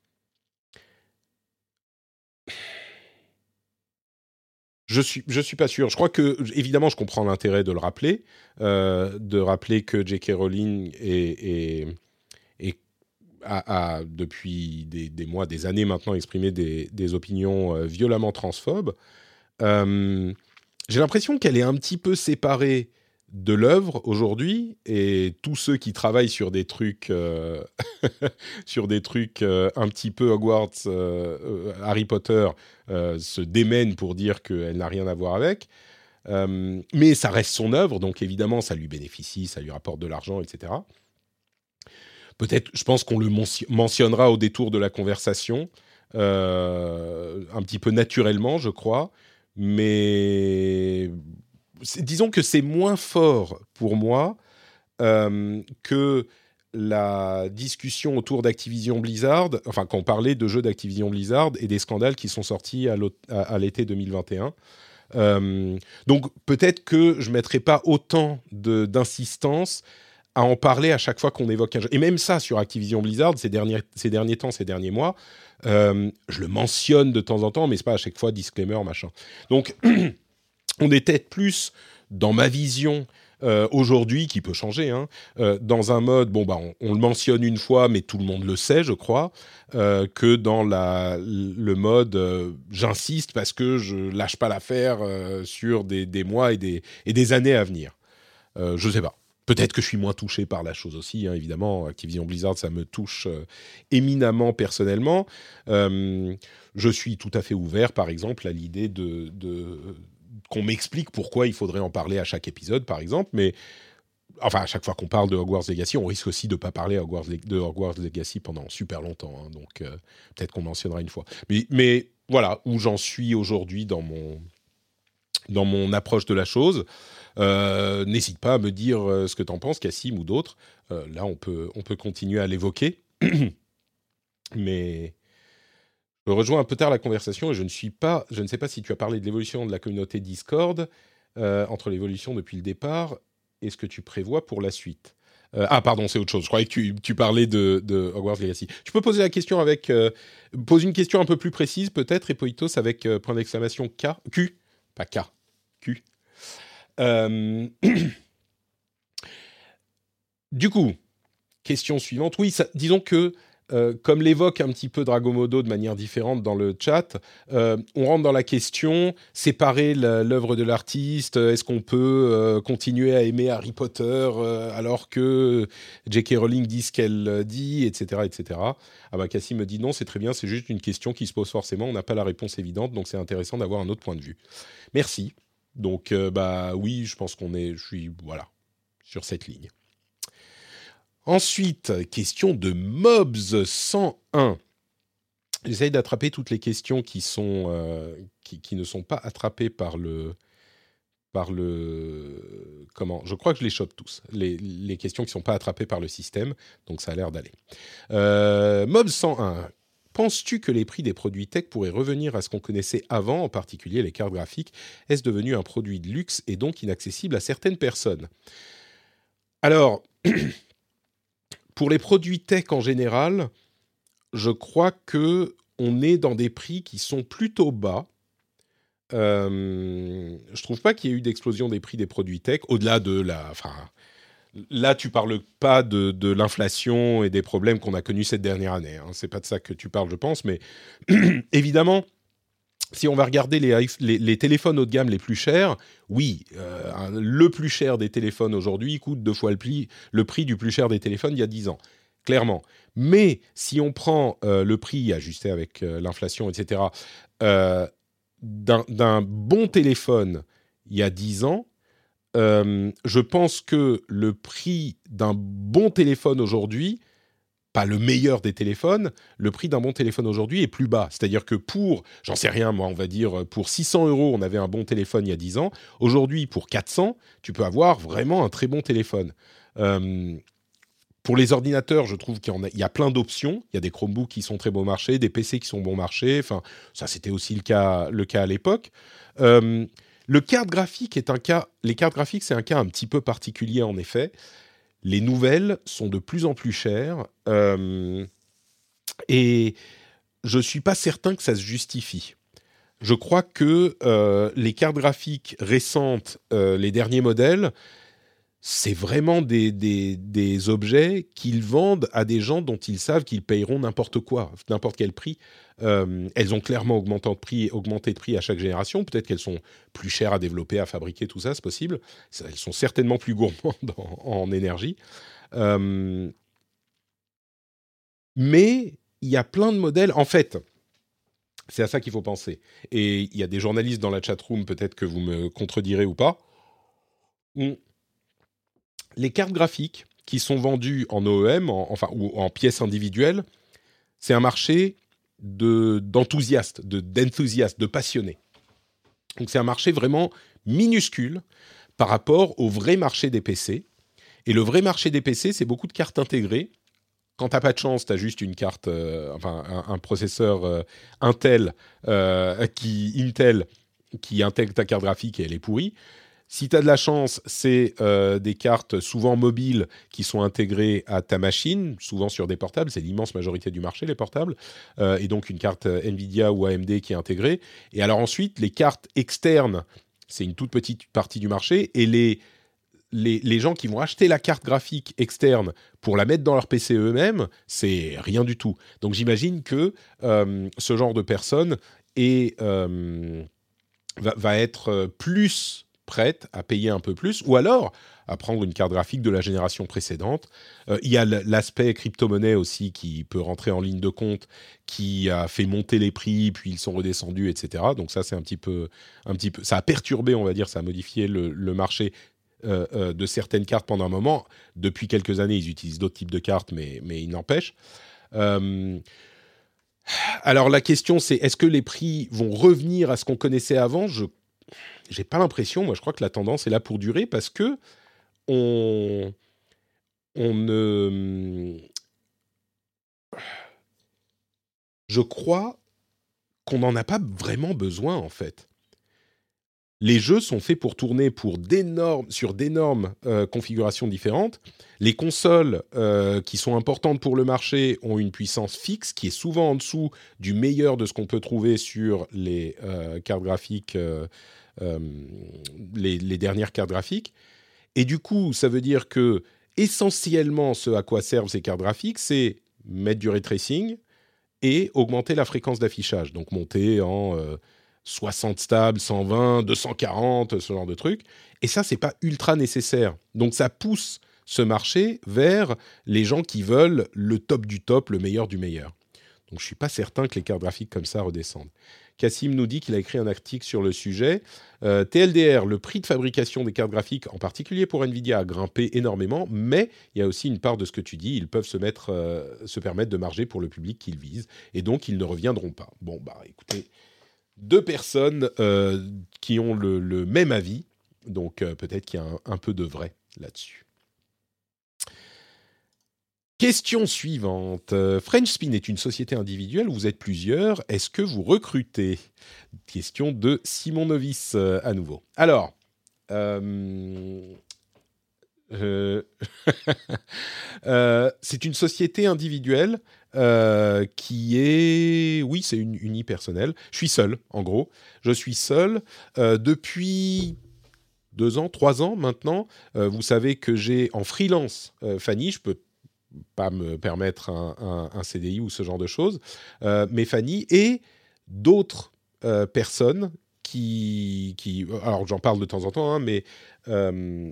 Je suis, je suis pas sûr. Je crois que, évidemment, je comprends l'intérêt de le rappeler, euh, de rappeler que J K. Rowling est, est, est- a, a, depuis des, des mois, des années maintenant, exprimé des, des opinions euh, violemment transphobes. Euh, j'ai l'impression qu'elle est un petit peu séparée de l'œuvre aujourd'hui, et tous ceux qui travaillent sur des trucs, euh, sur des trucs euh, un petit peu Hogwarts, euh, euh, Harry Potter, euh, se démènent pour dire qu'elle n'a rien à voir avec. Euh, mais ça reste son œuvre, donc évidemment, ça lui bénéficie, ça lui rapporte de l'argent, et cetera. Peut-être, je pense qu'on le mention- mentionnera au détour de la conversation, euh, un petit peu naturellement, je crois. Mais c'est- disons que c'est moins fort pour moi euh, que la discussion autour d'Activision Blizzard, enfin quand on parlait de jeux d'Activision Blizzard et des scandales qui sont sortis à, à, à l'été deux mille vingt et un. Euh, donc peut-être que je ne mettrai pas autant de, d'insistance à en parler à chaque fois qu'on évoque un jeu. Et même ça, sur Activision Blizzard, ces derniers, ces derniers temps, ces derniers mois, euh, je le mentionne de temps en temps, mais ce n'est pas à chaque fois disclaimer, machin. Donc on est peut-être plus dans ma vision euh, aujourd'hui, qui peut changer, hein, euh, dans un mode, bon, bah, on, on le mentionne une fois, mais tout le monde le sait, je crois, euh, que dans la, le mode, euh, j'insiste parce que je lâche pas l'affaire euh, sur des, des mois et des, et des années à venir. Euh, je sais pas. Peut-être que je suis moins touché par la chose aussi, hein, évidemment. Activision Blizzard, ça me touche euh, éminemment personnellement. Euh, je suis tout à fait ouvert, par exemple, à l'idée de, de qu'on m'explique pourquoi il faudrait en parler à chaque épisode, par exemple. Mais enfin, à chaque fois qu'on parle de Hogwarts Legacy, on risque aussi de ne pas parler Hogwarts, de Hogwarts Legacy pendant super longtemps. Hein, donc, euh, peut-être qu'on mentionnera une fois. Mais, mais voilà où j'en suis aujourd'hui dans mon, dans mon approche de la chose. Euh, n'hésite pas à me dire euh, ce que tu en penses, Cassim ou d'autres. Euh, là, on peut, on peut continuer à l'évoquer. Mais je rejoins un peu tard la conversation et je ne suis pas, je ne sais pas si tu as parlé de l'évolution de la communauté Discord, euh, entre l'évolution depuis le départ et ce que tu prévois pour la suite. Euh, ah, pardon, c'est autre chose. Je croyais que tu, tu parlais de, de Hogwarts Legacy. Tu peux poser la question avec... Euh, pose une question un peu plus précise, peut-être, et Poitos avec euh, point d'exclamation K, Q, pas K, Q. Euh, du coup, question suivante. Oui, ça, disons que, euh, comme l'évoque un petit peu Dragomodo de manière différente dans le chat, euh, on rentre dans la question, séparer la- l'œuvre de l'artiste, euh, est-ce qu'on peut euh, continuer à aimer Harry Potter euh, alors que J K. Rowling dit ce qu'elle euh, dit, et cetera, et cetera. Ah bah Cassie me dit non, c'est très bien, c'est juste une question qui se pose forcément, on n'a pas la réponse évidente, donc c'est intéressant d'avoir un autre point de vue. Merci. Donc, euh, bah oui, je pense qu'on est, je suis, voilà, sur cette ligne. Ensuite, question de Mobs cent un. J'essaye d'attraper toutes les questions qui, sont, euh, qui, qui ne sont pas attrapées par le... Par le comment Je crois que je les chope tous, les, les questions qui ne sont pas attrapées par le système, donc ça a l'air d'aller. Euh, Mobs cent un. Penses-tu que les prix des produits tech pourraient revenir à ce qu'on connaissait avant, en particulier les cartes graphiques? Est-ce devenu un produit de luxe et donc inaccessible à certaines personnes? Alors, pour les produits tech en général, je crois que on est dans des prix qui sont plutôt bas. Euh, je trouve pas qu'il y ait eu d'explosion des prix des produits tech, au-delà de la... Enfin, là, tu parles pas de, de l'inflation et des problèmes qu'on a connus cette dernière année. Hein. C'est pas de ça que tu parles, je pense, mais évidemment, si on va regarder les, les, les téléphones haut de gamme les plus chers, oui, euh, un- le plus cher des téléphones aujourd'hui coûte deux fois le prix, le prix du plus cher des téléphones il y a dix ans, clairement. Mais si on prend euh, le prix ajusté avec euh, l'inflation, et cetera, euh, d'un, d'un bon téléphone il y a dix ans, euh, je pense que le prix d'un bon téléphone aujourd'hui, pas le meilleur des téléphones, le prix d'un bon téléphone aujourd'hui est plus bas. C'est-à-dire que pour, j'en sais rien moi, on va dire pour six cents euros, on avait un bon téléphone il y a dix ans. Aujourd'hui, pour quatre cents, tu peux avoir vraiment un très bon téléphone. Euh, pour les ordinateurs, je trouve qu'il y, en a, il y a plein d'options. Il y a des Chromebooks qui sont très bon marché, des P C qui sont bon marché. Enfin, ça, c'était aussi le cas, le cas à l'époque. Euh, le carte graphique est un cas, les cartes graphiques, c'est un cas un petit peu particulier en effet. Les nouvelles sont de plus en plus chères euh, et je ne suis pas certain que ça se justifie. Je crois que euh, les cartes graphiques récentes, euh, les derniers modèles, c'est vraiment des, des, des objets qu'ils vendent à des gens dont ils savent qu'ils payeront n'importe quoi, n'importe quel prix. Euh, elles ont clairement augmenté de prix, augmenté de prix à chaque génération. Peut-être qu'elles sont plus chères à développer, à fabriquer, tout ça, c'est possible. Elles sont certainement plus gourmandes en, en énergie. Euh, mais il y a plein de modèles. En fait, c'est à ça qu'il faut penser. Et il y a des journalistes dans la chatroom, peut-être que vous me contredirez ou pas. Les cartes graphiques qui sont vendues en O E M, en, enfin, ou en pièces individuelles, c'est un marché de, d'enthousiastes, de, d'enthousiastes, de passionnés. Donc c'est un marché vraiment minuscule par rapport au vrai marché des P C. Et le vrai marché des P C, c'est beaucoup de cartes intégrées. Quand t'as pas de chance, t'as juste une carte, euh, enfin un, un processeur euh, Intel, euh, qui Intel qui intègre ta carte graphique et elle est pourrie. Si tu as de la chance, c'est euh, des cartes souvent mobiles qui sont intégrées à ta machine, souvent sur des portables. C'est l'immense majorité du marché, les portables. Euh, et donc une carte Nvidia ou A M D qui est intégrée. Et alors ensuite, les cartes externes, c'est une toute petite partie du marché. Et les, les, les gens qui vont acheter la carte graphique externe pour la mettre dans leur P C eux-mêmes, c'est rien du tout. Donc j'imagine que euh, ce genre de personne est, euh, va, va être plus prête à payer un peu plus, ou alors à prendre une carte graphique de la génération précédente. Euh, il y a l'aspect crypto-monnaie aussi qui peut rentrer en ligne de compte, qui a fait monter les prix, puis ils sont redescendus, et cetera. Donc ça, c'est un petit peu, un petit peu, ça a perturbé, on va dire, ça a modifié le, le marché euh, euh, de certaines cartes pendant un moment. Depuis quelques années, ils utilisent d'autres types de cartes, mais, mais il n'empêche. Euh, alors la question, c'est est-ce que les prix vont revenir à ce qu'on connaissait avant ? Je J'ai pas l'impression, moi je crois que la tendance est là pour durer parce que on, on ne... Je crois qu'on n'en a pas vraiment besoin en fait. Les jeux sont faits pour tourner pour d'énormes, sur d'énormes euh, configurations différentes. Les consoles euh, qui sont importantes pour le marché ont une puissance fixe qui est souvent en dessous du meilleur de ce qu'on peut trouver sur les euh, cartes graphiques, euh, euh, les, les dernières cartes graphiques. Et du coup, ça veut dire que essentiellement, ce à quoi servent ces cartes graphiques, c'est mettre du ray tracing et augmenter la fréquence d'affichage. Donc monter en euh, soixante stables, cent vingt, deux cent quarante, ce genre de trucs. Et ça, c'est pas ultra nécessaire. Donc ça pousse ce marché vers les gens qui veulent le top du top, le meilleur du meilleur. Donc je suis pas certain que les cartes graphiques comme ça redescendent. Cassim nous dit qu'il a écrit un article sur le sujet. Euh, T L D R, le prix de fabrication des cartes graphiques, en particulier pour Nvidia, a grimpé énormément, mais il y a aussi une part de ce que tu dis, ils peuvent se, mettre, euh, se permettre de marger pour le public qu'ils visent, et donc ils ne reviendront pas. Bon, bah écoutez, deux personnes euh, qui ont le, le même avis, donc euh, peut-être qu'il y a un, un peu de vrai là-dessus. Question suivante. Euh, French Spin est une société individuelle où vous êtes plusieurs. Est-ce que vous recrutez ? Question de Simon Novice euh, à nouveau. Alors, euh, euh, euh, c'est une société individuelle euh, qui est... Oui, c'est une unipersonnelle. Je suis seul, en gros. Je suis seul euh, depuis... deux ans, trois ans maintenant. Euh, vous savez que j'ai en freelance, euh, Fanny, je peux pas me permettre un, un, un C D I ou ce genre de choses, euh, mais Fanny et d'autres euh, personnes qui, qui... Alors, j'en parle de temps en temps, hein, mais euh,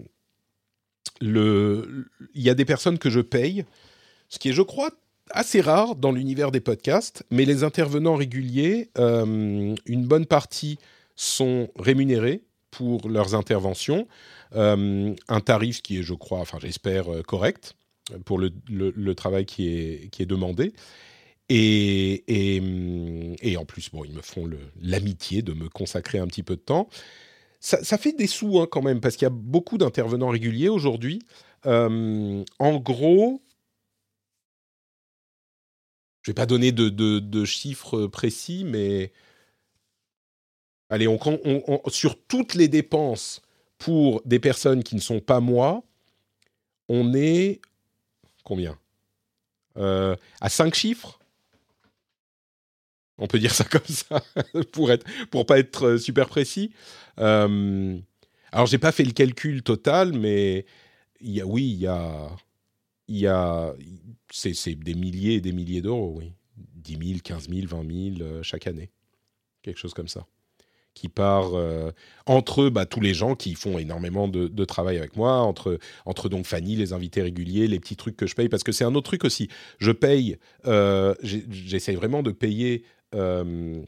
le, il y a des personnes que je paye, ce qui est, je crois, assez rare dans l'univers des podcasts, mais les intervenants réguliers, euh, une bonne partie sont rémunérés pour leurs interventions, euh, un tarif qui est, je crois, enfin j'espère, euh, correct pour le, le, le travail qui est, qui est demandé. Et, et, et en plus, bon, ils me font le, l'amitié de me consacrer un petit peu de temps. Ça, ça fait des sous hein, quand même, parce qu'il y a beaucoup d'intervenants réguliers aujourd'hui. Euh, en gros, je ne vais pas donner de, de, de chiffres précis, mais allez, on, on, on, sur toutes les dépenses pour des personnes qui ne sont pas moi, on est combien euh, à cinq chiffres. On peut dire ça comme ça, pour être, pour pas être super précis. Euh, alors, j'ai pas fait le calcul total, mais il y a, oui, il y a, il y a, c'est, c'est des milliers et des milliers d'euros, oui. dix mille, quinze mille, vingt mille euh, chaque année. Quelque chose comme ça. Qui part euh, entre bah, tous les gens qui font énormément de, de travail avec moi, entre, entre donc Fanny, les invités réguliers, les petits trucs que je paye, parce que c'est un autre truc aussi. Je paye, euh, j'essaye vraiment de payer euh,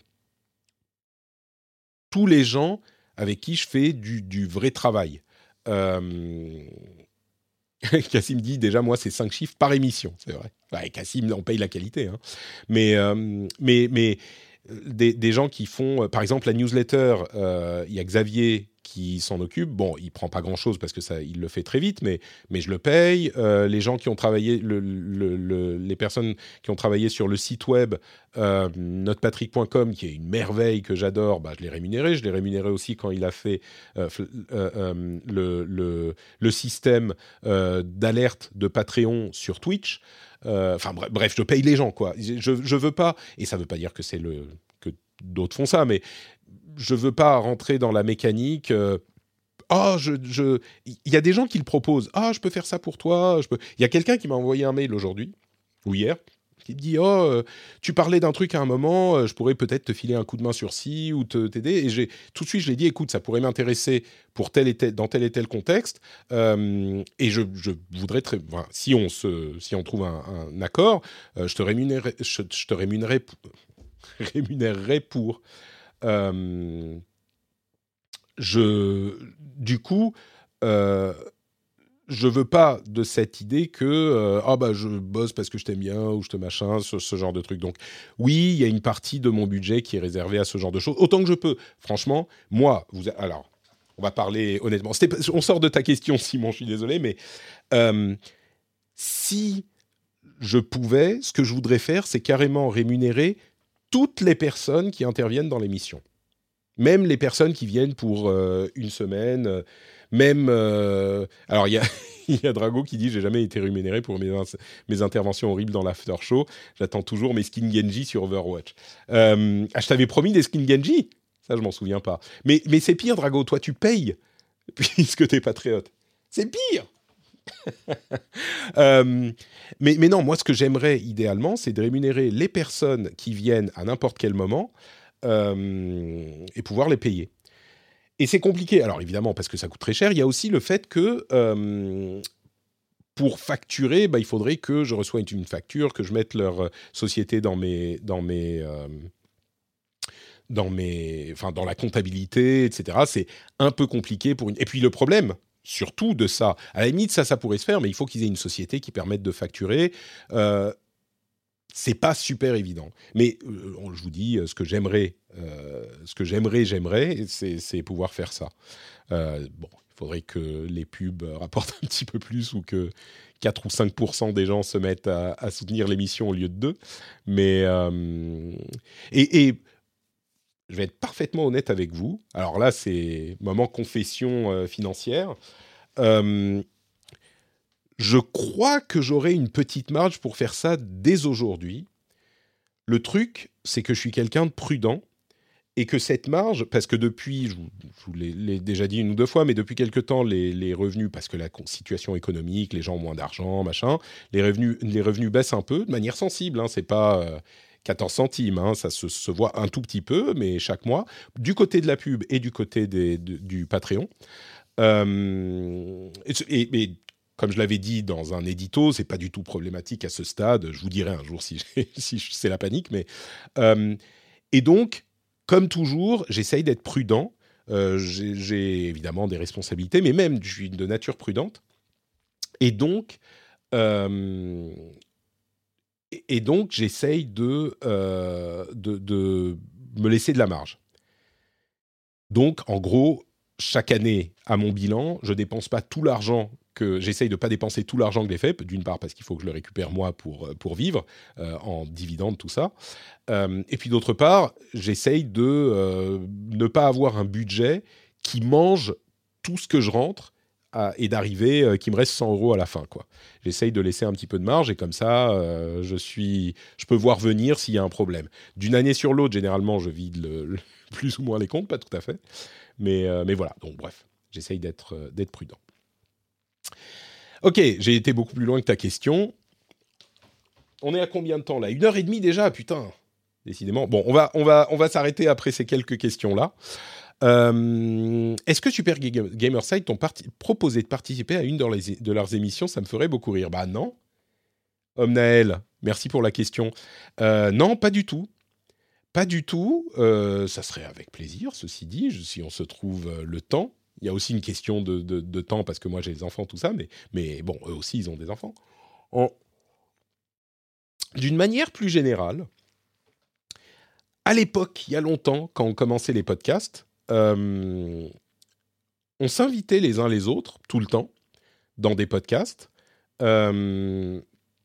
tous les gens avec qui je fais du, du vrai travail. Euh, Cassim dit, déjà, moi, c'est cinq chiffres par émission, c'est vrai. Ouais, Cassim, on paye la qualité. Hein. Mais, euh, mais, mais des, des gens qui font, euh, par exemple, la newsletter, euh, il y a Xavier qui s'en occupe. Bon, il prend pas grand-chose parce que ça, il le fait très vite, mais, mais je le paye. Euh, les gens qui ont travaillé, le, le, le, les personnes qui ont travaillé sur le site web euh, notepatrick point com, qui est une merveille que j'adore, bah, je l'ai rémunéré. Je l'ai rémunéré aussi quand il a fait euh, euh, euh, le, le, le système euh, d'alerte de Patreon sur Twitch. Enfin euh, bref, je paye les gens, quoi. Je, je veux pas, et ça veut pas dire que c'est le que d'autres font ça, mais je veux pas rentrer dans la mécanique. Euh, oh, je, je, il y a des gens qui le proposent. Ah, je peux faire ça pour toi. Je peux. Il y a quelqu'un qui m'a envoyé un mail aujourd'hui ou hier qui me dit oh, euh, tu parlais d'un truc à un moment, euh, je pourrais peut-être te filer un coup de main sur ci ou te t'aider. Et j'ai tout de suite je l'ai dit, écoute, ça pourrait m'intéresser pour tel et tel dans tel et tel contexte. Euh, et je, je voudrais très, enfin, si on se, si on trouve un, un accord, euh, je te rémunérerai, je, je te rémunérerai, rémunérerai pour. Euh, je, du coup. Euh, je veux pas de cette idée que euh, ah bah je bosse parce que je t'aime bien ou je te machin, ce, ce genre de truc. Donc oui, il y a une partie de mon budget qui est réservée à ce genre de choses, autant que je peux. Franchement, moi, vous alors, on va parler honnêtement. C'était, on sort de ta question, Simon. Je suis désolé, mais euh, si je pouvais, ce que je voudrais faire, c'est carrément rémunérer toutes les personnes qui interviennent dans l'émission. Même les personnes qui viennent pour euh, une semaine, euh, même... Euh, alors, il y a, y a Drago qui dit « J'ai jamais été rémunéré pour mes, mes interventions horribles dans l'after show. J'attends toujours mes skins Genji sur Overwatch. Euh, » Ah, je t'avais promis des skins Genji. Ça, je m'en souviens pas. Mais, mais c'est pire, Drago. Toi, tu payes puisque t'es patriote. C'est pire. euh, mais, mais non, moi, ce que j'aimerais idéalement, c'est de rémunérer les personnes qui viennent à n'importe quel moment euh, et pouvoir les payer. Et c'est compliqué. Alors, évidemment, parce que ça coûte très cher. Il y a aussi le fait que euh, pour facturer, bah, il faudrait que je reçoive une facture, que je mette leur société dans mes... Dans mes euh, dans mes, enfin dans la comptabilité, et cetera. C'est un peu compliqué pour une. Et puis le problème, surtout de ça, à la limite ça, ça pourrait se faire, mais il faut qu'ils aient une société qui permette de facturer. Euh, c'est pas super évident. Mais euh, je vous dis, ce que j'aimerais, euh, ce que j'aimerais, j'aimerais, c'est, c'est pouvoir faire ça. Euh, bon, il faudrait que les pubs rapportent un petit peu plus ou que quatre ou cinq pour cent des gens se mettent à, à soutenir l'émission au lieu de deux. Mais euh, et, et je vais être parfaitement honnête avec vous. Alors là, c'est moment confession euh, financière. Euh, je crois que j'aurai une petite marge pour faire ça dès aujourd'hui. Le truc, c'est que je suis quelqu'un de prudent et que cette marge, parce que depuis, je vous, je vous l'ai, l'ai déjà dit une ou deux fois, mais depuis quelque temps, les, les revenus, parce que la situation économique, les gens ont moins d'argent, machin, les revenus, les revenus baissent un peu, de manière sensible, hein, c'est pas... Euh, quatorze centimes, hein, ça se, se voit un tout petit peu, mais chaque mois, du côté de la pub et du côté des, de, du Patreon. Euh, et, et, et comme je l'avais dit dans un édito, c'est pas du tout problématique à ce stade. Je vous dirai un jour si, si c'est la panique, mais euh, et donc, comme toujours, j'essaye d'être prudent. Euh, j'ai, j'ai évidemment des responsabilités, mais même je suis de nature prudente. Et donc, euh, et donc, j'essaye de, euh, de, de me laisser de la marge. Donc, en gros, chaque année, à mon bilan, je ne dépense pas tout l'argent que... J'essaye de ne pas dépenser tout l'argent que j'ai fait, d'une part parce qu'il faut que je le récupère moi pour, pour vivre, euh, en dividendes, tout ça. Euh, et puis d'autre part, j'essaye de euh, ne pas avoir un budget qui mange tout ce que je rentre, à, et d'arriver, euh, qu'il me reste cent euros à la fin, quoi. J'essaye de laisser un petit peu de marge et comme ça, euh, je, suis, je peux voir venir s'il y a un problème. D'une année sur l'autre, généralement, je vide le, le, plus ou moins les comptes, pas tout à fait. Mais, euh, mais voilà, donc bref, j'essaye d'être, euh, d'être prudent. Ok, j'ai été beaucoup plus loin que ta question. On est à combien de temps là ? Une heure et demie déjà, putain. Décidément. Bon, on va, on va, on va s'arrêter après ces quelques questions-là. Euh, est-ce que Super Gamerside t'ont parti- proposé de participer à une de, les, de leurs émissions ? Ça me ferait beaucoup rire. Bah non. Omnaël, merci pour la question. Euh, non, pas du tout. Pas du tout. Euh, ça serait avec plaisir, ceci dit, si on se trouve euh, le temps. Il y a aussi une question de, de, de temps, parce que moi j'ai des enfants, tout ça, mais, mais bon, eux aussi, ils ont des enfants. En... D'une manière plus générale, à l'époque, il y a longtemps, quand on commençait les podcasts, euh, on s'invitait les uns les autres, tout le temps, dans des podcasts. Euh,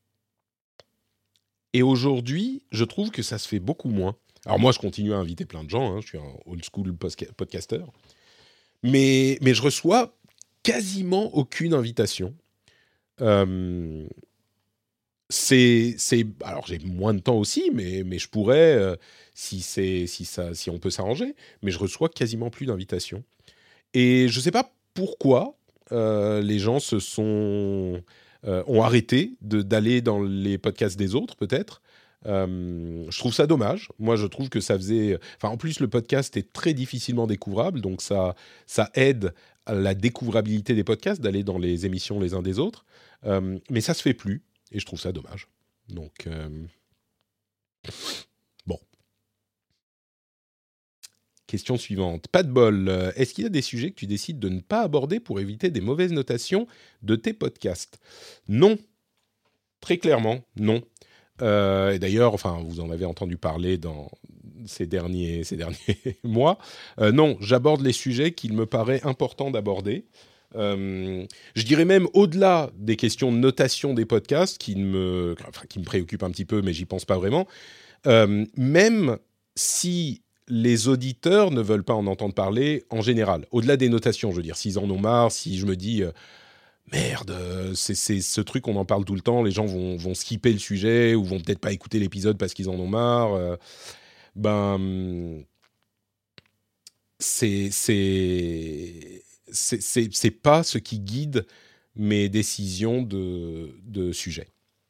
et aujourd'hui, je trouve que ça se fait beaucoup moins. Alors moi, je continue à inviter plein de gens, hein, je suis un old school podcaster, mais, mais je reçois quasiment aucune invitation. Euh, c'est, c'est, alors j'ai moins de temps aussi, mais, mais je pourrais, euh, si, c'est, si, ça, si on peut s'arranger, mais je reçois quasiment plus d'invitations. Et je ne sais pas pourquoi euh, les gens se sont, euh, ont arrêté de, d'aller dans les podcasts des autres, peut-être. Euh, je trouve ça dommage. Moi, je trouve que ça faisait... Enfin, en plus, le podcast est très difficilement découvrable, donc ça, ça aide à la découvrabilité des podcasts, d'aller dans les émissions les uns des autres. Euh, mais ça se fait plus, et je trouve ça dommage. Donc, euh... bon. Question suivante. Pas de bol. Euh, Est-ce qu'il y a des sujets que tu décides de ne pas aborder pour éviter des mauvaises notations de tes podcasts ? Non. Très clairement, non. Euh, et d'ailleurs, enfin, vous en avez entendu parler dans ces derniers, ces derniers mois. Euh, non, j'aborde les sujets qu'il me paraît important d'aborder. Euh, je dirais même au-delà des questions de notation des podcasts, qui me, enfin, qui me préoccupent un petit peu, mais j'y pense pas vraiment. Euh, même si les auditeurs ne veulent pas en entendre parler en général, au-delà des notations, je veux dire, s'ils en ont marre, si je me dis... Euh, merde, c'est, c'est ce truc, on en parle tout le temps, les gens vont, vont skipper le sujet ou vont peut-être pas écouter l'épisode parce qu'ils en ont marre. Euh, ben, c'est, c'est, c'est, c'est, c'est pas ce qui guide mes décisions de, de sujet.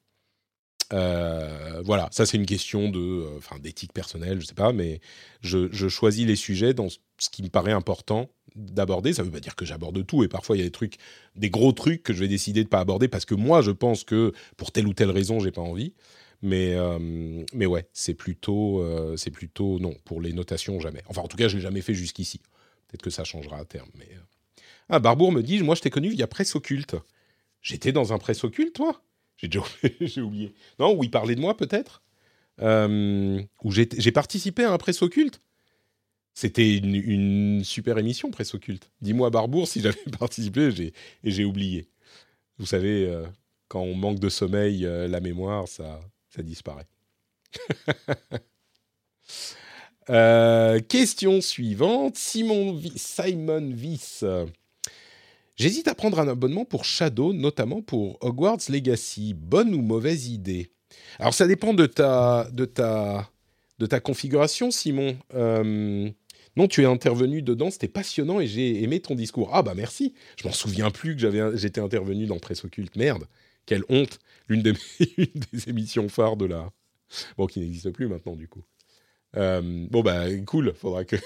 Euh, voilà, ça c'est une question de, enfin, d'éthique personnelle, je sais pas, mais je, je choisis les sujets dans ce qui me paraît important d'aborder. Ça veut pas dire que j'aborde tout, et parfois il y a des trucs, des gros trucs que je vais décider de pas aborder parce que moi je pense que pour telle ou telle raison j'ai pas envie. Mais euh, mais ouais, c'est plutôt euh, c'est plutôt non pour les notations jamais. Enfin en tout cas je l'ai jamais fait jusqu'ici. Peut-être que ça changera à terme. Mais ah, Barbour me dit, moi je t'ai connu via Presse Occulte. J'étais dans un Presse Occulte, toi ? J'ai déjà j'ai oublié. Non, où il parlait de moi peut-être, euh, où j'ai, j'ai participé à un Presse Occulte. C'était une, une super émission, Presse Occulte. Dis-moi, Barbour, si j'avais participé j'ai, et j'ai oublié. Vous savez, euh, quand on manque de sommeil, euh, la mémoire, ça, ça disparaît. euh, question suivante. Simon Vi- Simon Viss. J'hésite à prendre un abonnement pour Shadow, notamment pour Hogwarts Legacy. Bonne ou mauvaise idée ? Alors, ça dépend de ta, de ta, de ta configuration, Simon. Euh, non, tu es intervenu dedans, c'était passionnant et j'ai aimé ton discours. Ah bah merci, je m'en souviens plus que j'avais, j'étais intervenu dans Presse Occulte. Merde, quelle honte, l'une des, une des émissions phares de la, Bon, qui n'existe plus maintenant, du coup. Euh, bon, bah, cool, faudra que...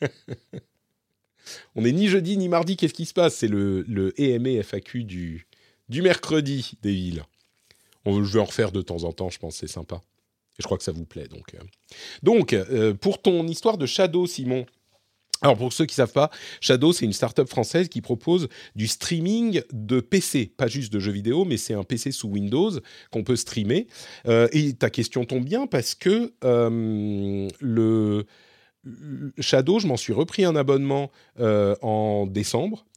On n'est ni jeudi ni mardi, qu'est-ce qui se passe? C'est le, le E M E F A Q du, du mercredi, des villes. On, je vais en refaire de temps en temps, je pense, c'est sympa. Et je crois que ça vous plaît, donc... Euh. Donc, euh, pour ton histoire de Shadow, Simon... Alors, pour ceux qui ne savent pas, Shadow, c'est une start-up française qui propose du streaming de P C, pas juste de jeux vidéo, mais c'est un P C sous Windows qu'on peut streamer. Euh, et ta question tombe bien parce que euh, le, le Shadow, je m'en suis repris un abonnement euh, en décembre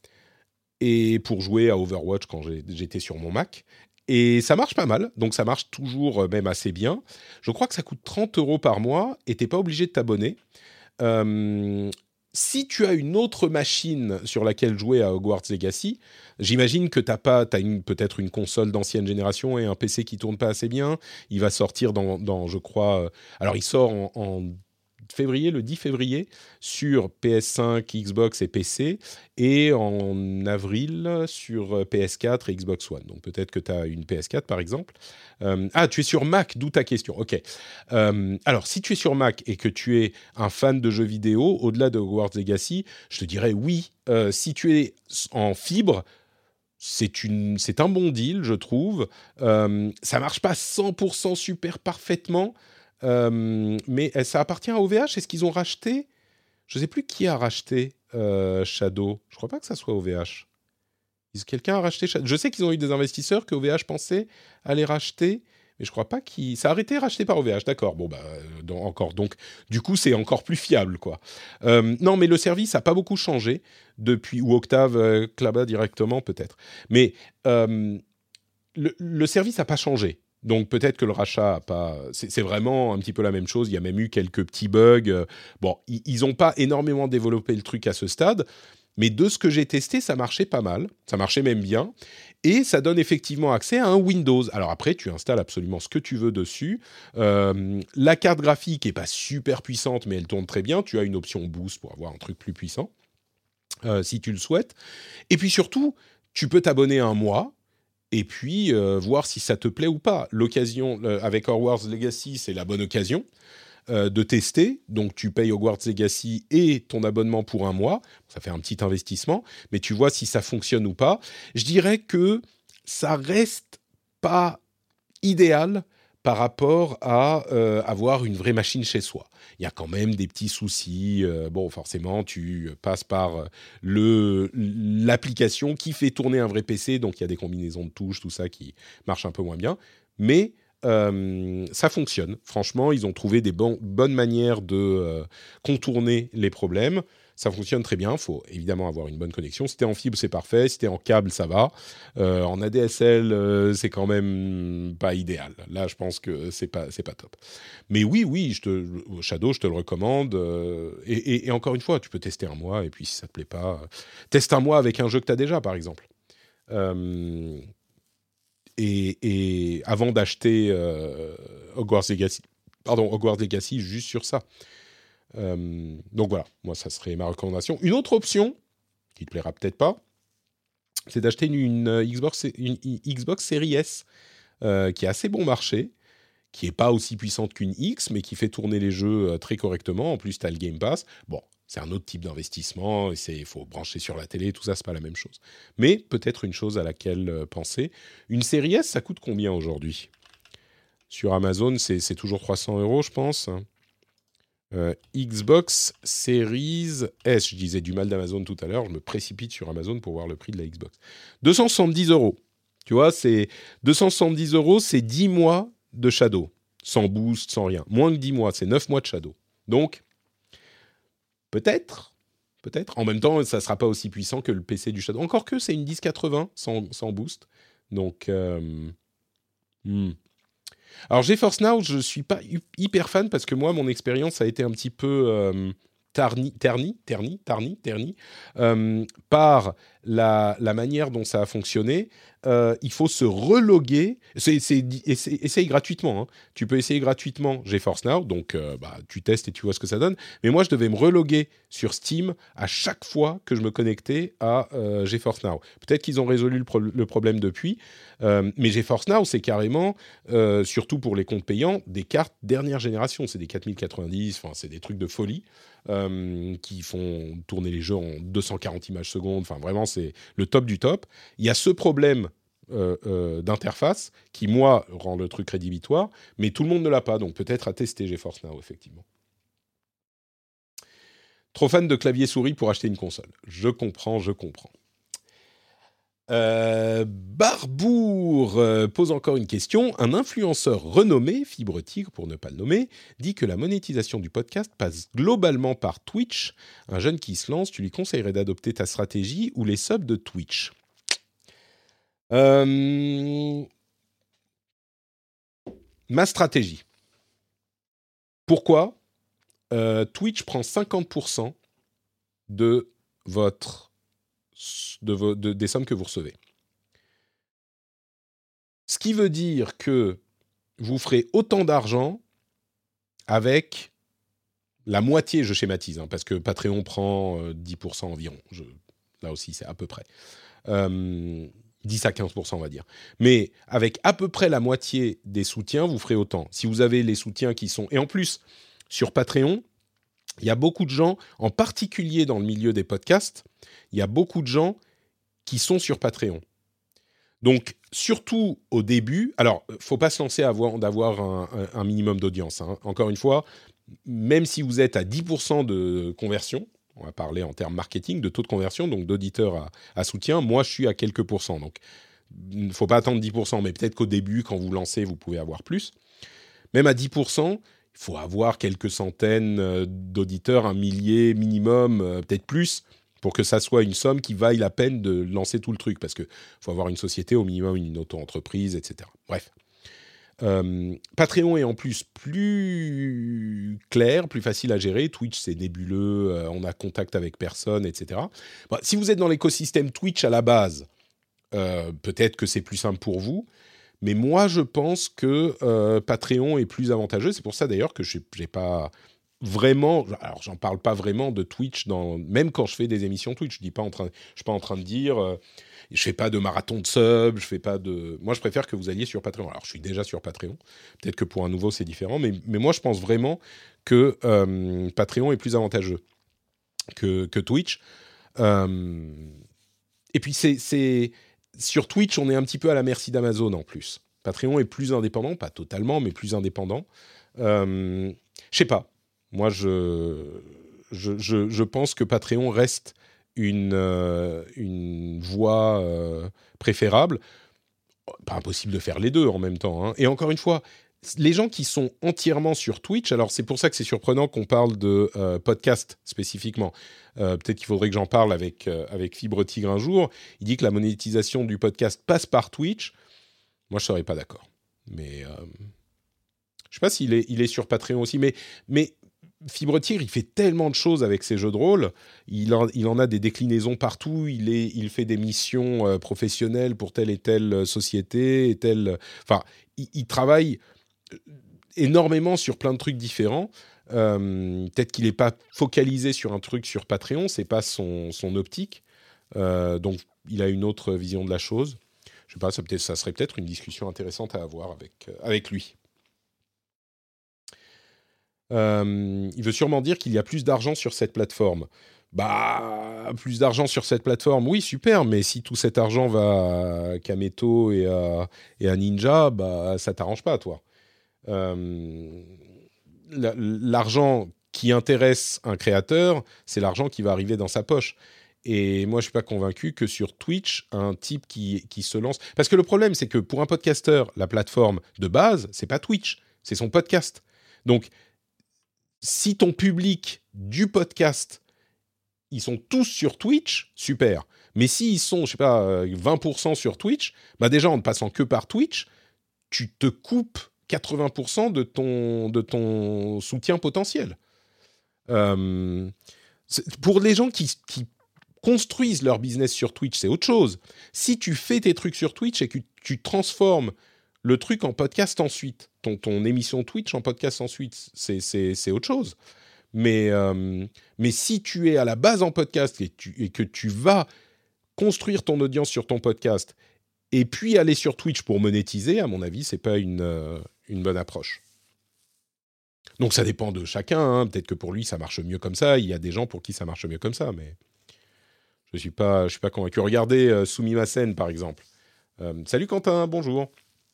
et pour jouer à Overwatch quand j'ai, j'étais sur mon Mac. Et ça marche pas mal, donc ça marche toujours euh, même assez bien. Je crois que ça coûte trente euros par mois et tu n'es pas obligé de t'abonner. Euh, Si tu as une autre machine sur laquelle jouer à Hogwarts Legacy, j'imagine que tu as pas, t'as une, peut-être une console d'ancienne génération et un P C qui tourne pas assez bien. Il va sortir dans, dans je crois... Euh, alors, il sort en, en février, le dix février, sur P S cinq, Xbox et P C, et en avril sur P S quatre et Xbox One. Donc, peut-être que tu as une P S quatre, par exemple. Euh, ah, tu es sur Mac, d'où ta question. OK. Euh, alors, si tu es sur Mac et que tu es un fan de jeux vidéo, au-delà de Hogwarts Legacy, je te dirais oui. Euh, si tu es en fibre, c'est, une, c'est un bon deal, je trouve. Euh, ça marche pas cent pour cent super parfaitement, euh, mais ça appartient à O V H. Est-ce qu'ils ont racheté? Je ne sais plus qui a racheté euh, Shadow. Je crois pas que ça soit O V H. Quelqu'un a racheté Shadow. Je sais qu'ils ont eu des investisseurs que O V H pensait aller racheter, mais je crois pas qu'ils... Ça a été racheté par O V H, d'accord. Bon, bah, donc, encore. Donc, du coup, c'est encore plus fiable, quoi. Euh, non, mais le service n'a pas beaucoup changé depuis... Ou Octave, euh, Klaba directement, peut-être. Mais euh, le, le service n'a pas changé. Donc, peut-être que le rachat a pas... C'est, c'est vraiment un petit peu la même chose. Il y a même eu quelques petits bugs. Bon, ils n'ont pas énormément développé le truc à ce stade. Mais de ce que j'ai testé, ça marchait pas mal. Ça marchait même bien. Et ça donne effectivement accès à un Windows. Alors après, tu installes absolument ce que tu veux dessus. Euh, la carte graphique n'est pas super puissante, mais elle tourne très bien. Tu as une option boost pour avoir un truc plus puissant, euh, si tu le souhaites. Et puis surtout, tu peux t'abonner un mois et puis euh, voir si ça te plaît ou pas. L'occasion, euh, avec Hogwarts Legacy, c'est la bonne occasion euh, de tester. Donc, tu payes Hogwarts Legacy et ton abonnement pour un mois. Ça fait un petit investissement, mais tu vois si ça fonctionne ou pas. Je dirais que ça reste pas idéal par rapport à euh, avoir une vraie machine chez soi. Il y a quand même des petits soucis. Euh, bon, forcément, tu passes par le, l'application qui fait tourner un vrai P C, donc il y a des combinaisons de touches, tout ça qui marche un peu moins bien. Mais euh, ça fonctionne. Franchement, ils ont trouvé des bon, bonnes manières de euh, contourner les problèmes. Ça fonctionne très bien. Il faut évidemment avoir une bonne connexion. Si t'es en fibre, c'est parfait. Si t'es en câble, ça va. Euh, en A D S L, euh, c'est quand même pas idéal. Là, je pense que c'est pas, c'est pas top. Mais oui, oui, je te, Shadow, je te le recommande. Euh, et, et, et encore une fois, tu peux tester un mois. Et puis, si ça te plaît pas, euh, teste un mois avec un jeu que t'as déjà, par exemple. Euh, et, et avant d'acheter euh, Hogwarts Legacy, pardon, Hogwarts Legacy, juste sur ça. Euh, donc voilà, moi ça serait ma recommandation. Une autre option, qui te plaira peut-être pas, c'est d'acheter une, une, Xbox, une Xbox Series S, euh, qui a assez bon marché, qui est pas aussi puissante qu'une X, mais qui fait tourner les jeux euh, très correctement. En plus, tu as le Game Pass. Bon, c'est un autre type d'investissement, il faut brancher sur la télé, tout ça, c'est pas la même chose. Mais peut-être une chose à laquelle euh, penser. Une Series S, ça coûte combien aujourd'hui? Sur Amazon, c'est, c'est toujours trois cents euros, je pense. Euh, Xbox Series S, je disais du mal d'Amazon tout à l'heure, je me précipite sur Amazon pour voir le prix de la Xbox. deux cent soixante-dix euros. Tu vois, c'est deux cent soixante-dix euros, c'est dix mois de Shadow, sans boost, sans rien. Moins que dix mois, c'est neuf mois de Shadow. Donc, peut-être, peut-être. En même temps, ça ne sera pas aussi puissant que le P C du Shadow. Encore que c'est une dix quatre-vingts sans, sans boost. Donc, euh, hmm. Alors, GeForce Now, je ne suis pas hyper fan parce que moi, mon expérience a été un petit peu... Euh, tarni, terni, terni, tarni, terni, euh, par la, la manière dont ça a fonctionné. Euh, il faut se reloguer. C'est, c'est, essaye, essaye gratuitement. Hein. Tu peux essayer gratuitement GeForce Now. Donc, euh, bah, tu testes et tu vois ce que ça donne. Mais moi, je devais me reloguer sur Steam à chaque fois que je me connectais à euh, GeForce Now. Peut-être qu'ils ont résolu le, pro- le problème depuis. Euh, mais GeForce Now, c'est carrément, euh, surtout pour les comptes payants, des cartes dernière génération. C'est des quatre mille quatre-vingt-dix. Enfin, c'est des trucs de folie. Euh, qui font tourner les jeux en deux cent quarante images secondes. Enfin, vraiment, c'est le top du top. Il y a ce problème euh, euh, d'interface qui, moi, rend le truc rédhibitoire, mais tout le monde ne l'a pas. Donc, peut-être à tester GeForce Now, effectivement. Trop fan de clavier souris pour acheter une console. Je comprends, je comprends. Euh, Barbour euh, pose encore une question. Un influenceur renommé, Fibre Tigre pour ne pas le nommer, dit que la monétisation du podcast passe globalement par Twitch. Un jeune qui se lance, tu lui conseillerais d'adopter ta stratégie ou les subs de Twitch? euh, Ma stratégie. Pourquoi? euh, Twitch prend cinquante pour cent de votre de vo- de, des sommes que vous recevez. Ce qui veut dire que vous ferez autant d'argent avec la moitié, je schématise, hein, parce que Patreon prend euh, dix pour cent environ. Je, là aussi, c'est à peu près. Euh, dix à quinze pour cent, on va dire. Mais avec à peu près la moitié des soutiens, vous ferez autant. Si vous avez les soutiens qui sont... Et en plus, sur Patreon, il y a beaucoup de gens, en particulier dans le milieu des podcasts, il y a beaucoup de gens qui sont sur Patreon. Donc, surtout au début, alors, il ne faut pas se lancer à avoir, d'avoir un, un, un minimum d'audience. Hein. Encore une fois, même si vous êtes à dix pour cent de conversion, on va parler en termes marketing, de taux de conversion, donc d'auditeurs à, à soutien, moi, je suis à quelques pourcents. Donc, il ne faut pas attendre dix pour cent, mais peut-être qu'au début, quand vous lancez, vous pouvez avoir plus. Même à dix pour cent, il faut avoir quelques centaines d'auditeurs, un millier minimum, euh, peut-être plus, pour que ça soit une somme qui vaille la peine de lancer tout le truc, parce qu'il faut avoir une société, au minimum une auto-entreprise, et cetera. Bref. Euh, Patreon est en plus plus clair, plus facile à gérer. Twitch, c'est nébuleux, euh, on a contact avec personne, et cetera. Bon, si vous êtes dans l'écosystème Twitch à la base, euh, peut-être que c'est plus simple pour vous. Mais moi, je pense que euh, Patreon est plus avantageux. C'est pour ça, d'ailleurs, que je n'ai pas vraiment... Alors, j'en parle pas vraiment de Twitch, dans, même quand je fais des émissions Twitch. Je ne suis pas en train de dire... Euh, je fais pas de marathon de subs, je fais pas de... Moi, je préfère que vous alliez sur Patreon. Alors, je suis déjà sur Patreon. Peut-être que pour un nouveau, c'est différent. Mais, mais moi, je pense vraiment que euh, Patreon est plus avantageux que, que Twitch. Euh, et puis, c'est, c'est... sur Twitch, on est un petit peu à la merci d'Amazon en plus. Patreon est plus indépendant, pas totalement, mais plus indépendant. Euh, je sais pas. Moi, je, je, je, je pense que Patreon reste une, euh, une voie euh, préférable. Pas impossible de faire les deux en même temps. Hein. Et encore une fois, les gens qui sont entièrement sur Twitch, alors c'est pour ça que c'est surprenant qu'on parle de euh, podcast spécifiquement. Euh, peut-être qu'il faudrait que j'en parle avec, euh, avec Fibre Tigre un jour. Il dit que la monétisation du podcast passe par Twitch. Moi, je ne serais pas d'accord. Mais euh, je ne sais pas s'il est, il est sur Patreon aussi. Mais, mais Fibre Tigre, il fait tellement de choses avec ses jeux de rôle. Il en, il en a des déclinaisons partout. Il, est, il fait des missions euh, professionnelles pour telle et telle société. Et telle, enfin, il, il travaille énormément sur plein de trucs différents. Euh, peut-être qu'il n'est pas focalisé sur un truc sur Patreon. Ce n'est pas son, son optique. Euh, donc, il a une autre vision de la chose. Je ne sais pas, ça, ça serait peut-être une discussion intéressante à avoir avec, euh, avec lui. Euh, il veut sûrement dire qu'il y a plus d'argent sur cette plateforme. Bah, plus d'argent sur cette plateforme, oui, super, mais si tout cet argent va à Kameto et à, et à Ninja, bah, ça t'arrange pas, toi. Euh, l'argent qui intéresse un créateur, c'est l'argent qui va arriver dans sa poche. Et moi, je suis pas convaincu que sur Twitch, un type qui, qui se lance... Parce que le problème, c'est que pour un podcasteur, la plateforme de base, c'est pas Twitch, c'est son podcast. Donc, si ton public du podcast, ils sont tous sur Twitch, super. Mais s'ils sont, je sais pas, vingt pour cent sur Twitch, bah déjà, en ne passant que par Twitch, tu te coupes quatre-vingts pour cent de ton, de ton soutien potentiel. Euh, pour les gens qui, qui construisent leur business sur Twitch, c'est autre chose. Si tu fais tes trucs sur Twitch et que tu transformes le truc en podcast ensuite, ton, ton émission Twitch en podcast ensuite, c'est, c'est, c'est autre chose. Mais, euh, mais si tu es à la base en podcast et, tu, et que tu vas construire ton audience sur ton podcast et puis aller sur Twitch pour monétiser, à mon avis, c'est pas une, euh, une bonne approche. Donc ça dépend de chacun, hein. Peut-être que pour lui ça marche mieux comme ça, il y a des gens pour qui ça marche mieux comme ça, mais je suis pas, je suis pas convaincu. Regardez euh, Sumimasen par exemple. Euh, salut Quentin, bonjour.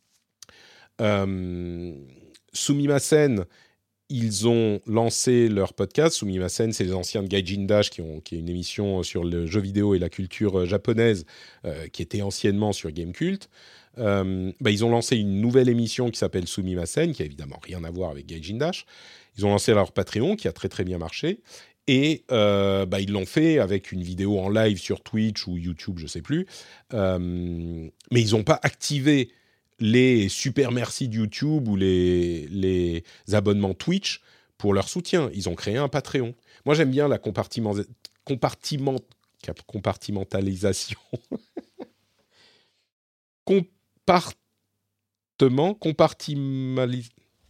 Euh, Sumimasen, ils ont lancé leur podcast. Sumimasen, c'est les anciens de Gaijin Dash, qui, ont, qui est une émission sur le jeu vidéo et la culture japonaise, euh, qui était anciennement sur Gamecult. Euh, bah, ils ont lancé une nouvelle émission qui s'appelle Sumimasen, qui a évidemment rien à voir avec Gaijin Dash. Ils ont lancé leur Patreon, qui a très très bien marché. Et euh, bah, ils l'ont fait avec une vidéo en live sur Twitch ou YouTube, je ne sais plus. Euh, mais ils n'ont pas activé les super merci de YouTube ou les, les abonnements Twitch pour leur soutien. Ils ont créé un Patreon. Moi, j'aime bien la compartiment, compartiment, compartimentalisation. Compartiment, compartimalis,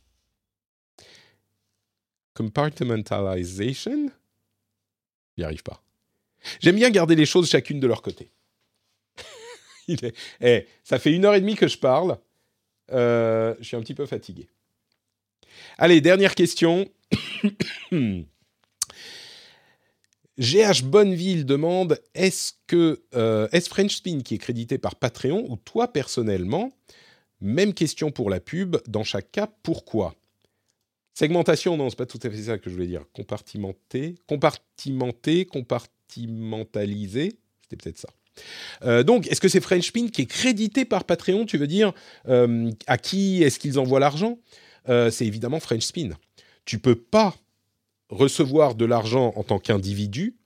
compartmentalization. J'y arrive pas. J'aime bien garder les choses chacune de leur côté. Il est... eh, ça fait une heure et demie que je parle. Euh, je suis un petit peu fatigué. Allez, dernière question. G H Bonneville demande, est-ce que euh, est-ce French Spin qui est crédité par Patreon ou toi personnellement? Même question pour la pub. Dans chaque cas, pourquoi? Segmentation, non, c'est pas tout à fait ça que je voulais dire. Compartimenter, compartimenter, compartimentaliser. C'était peut-être ça. Euh, donc, est-ce que c'est French Spin qui est crédité par Patreon? Tu veux dire, euh, à qui est-ce qu'ils envoient l'argent? euh, C'est évidemment French Spin. Tu peux pas recevoir de l'argent en tant qu'individu.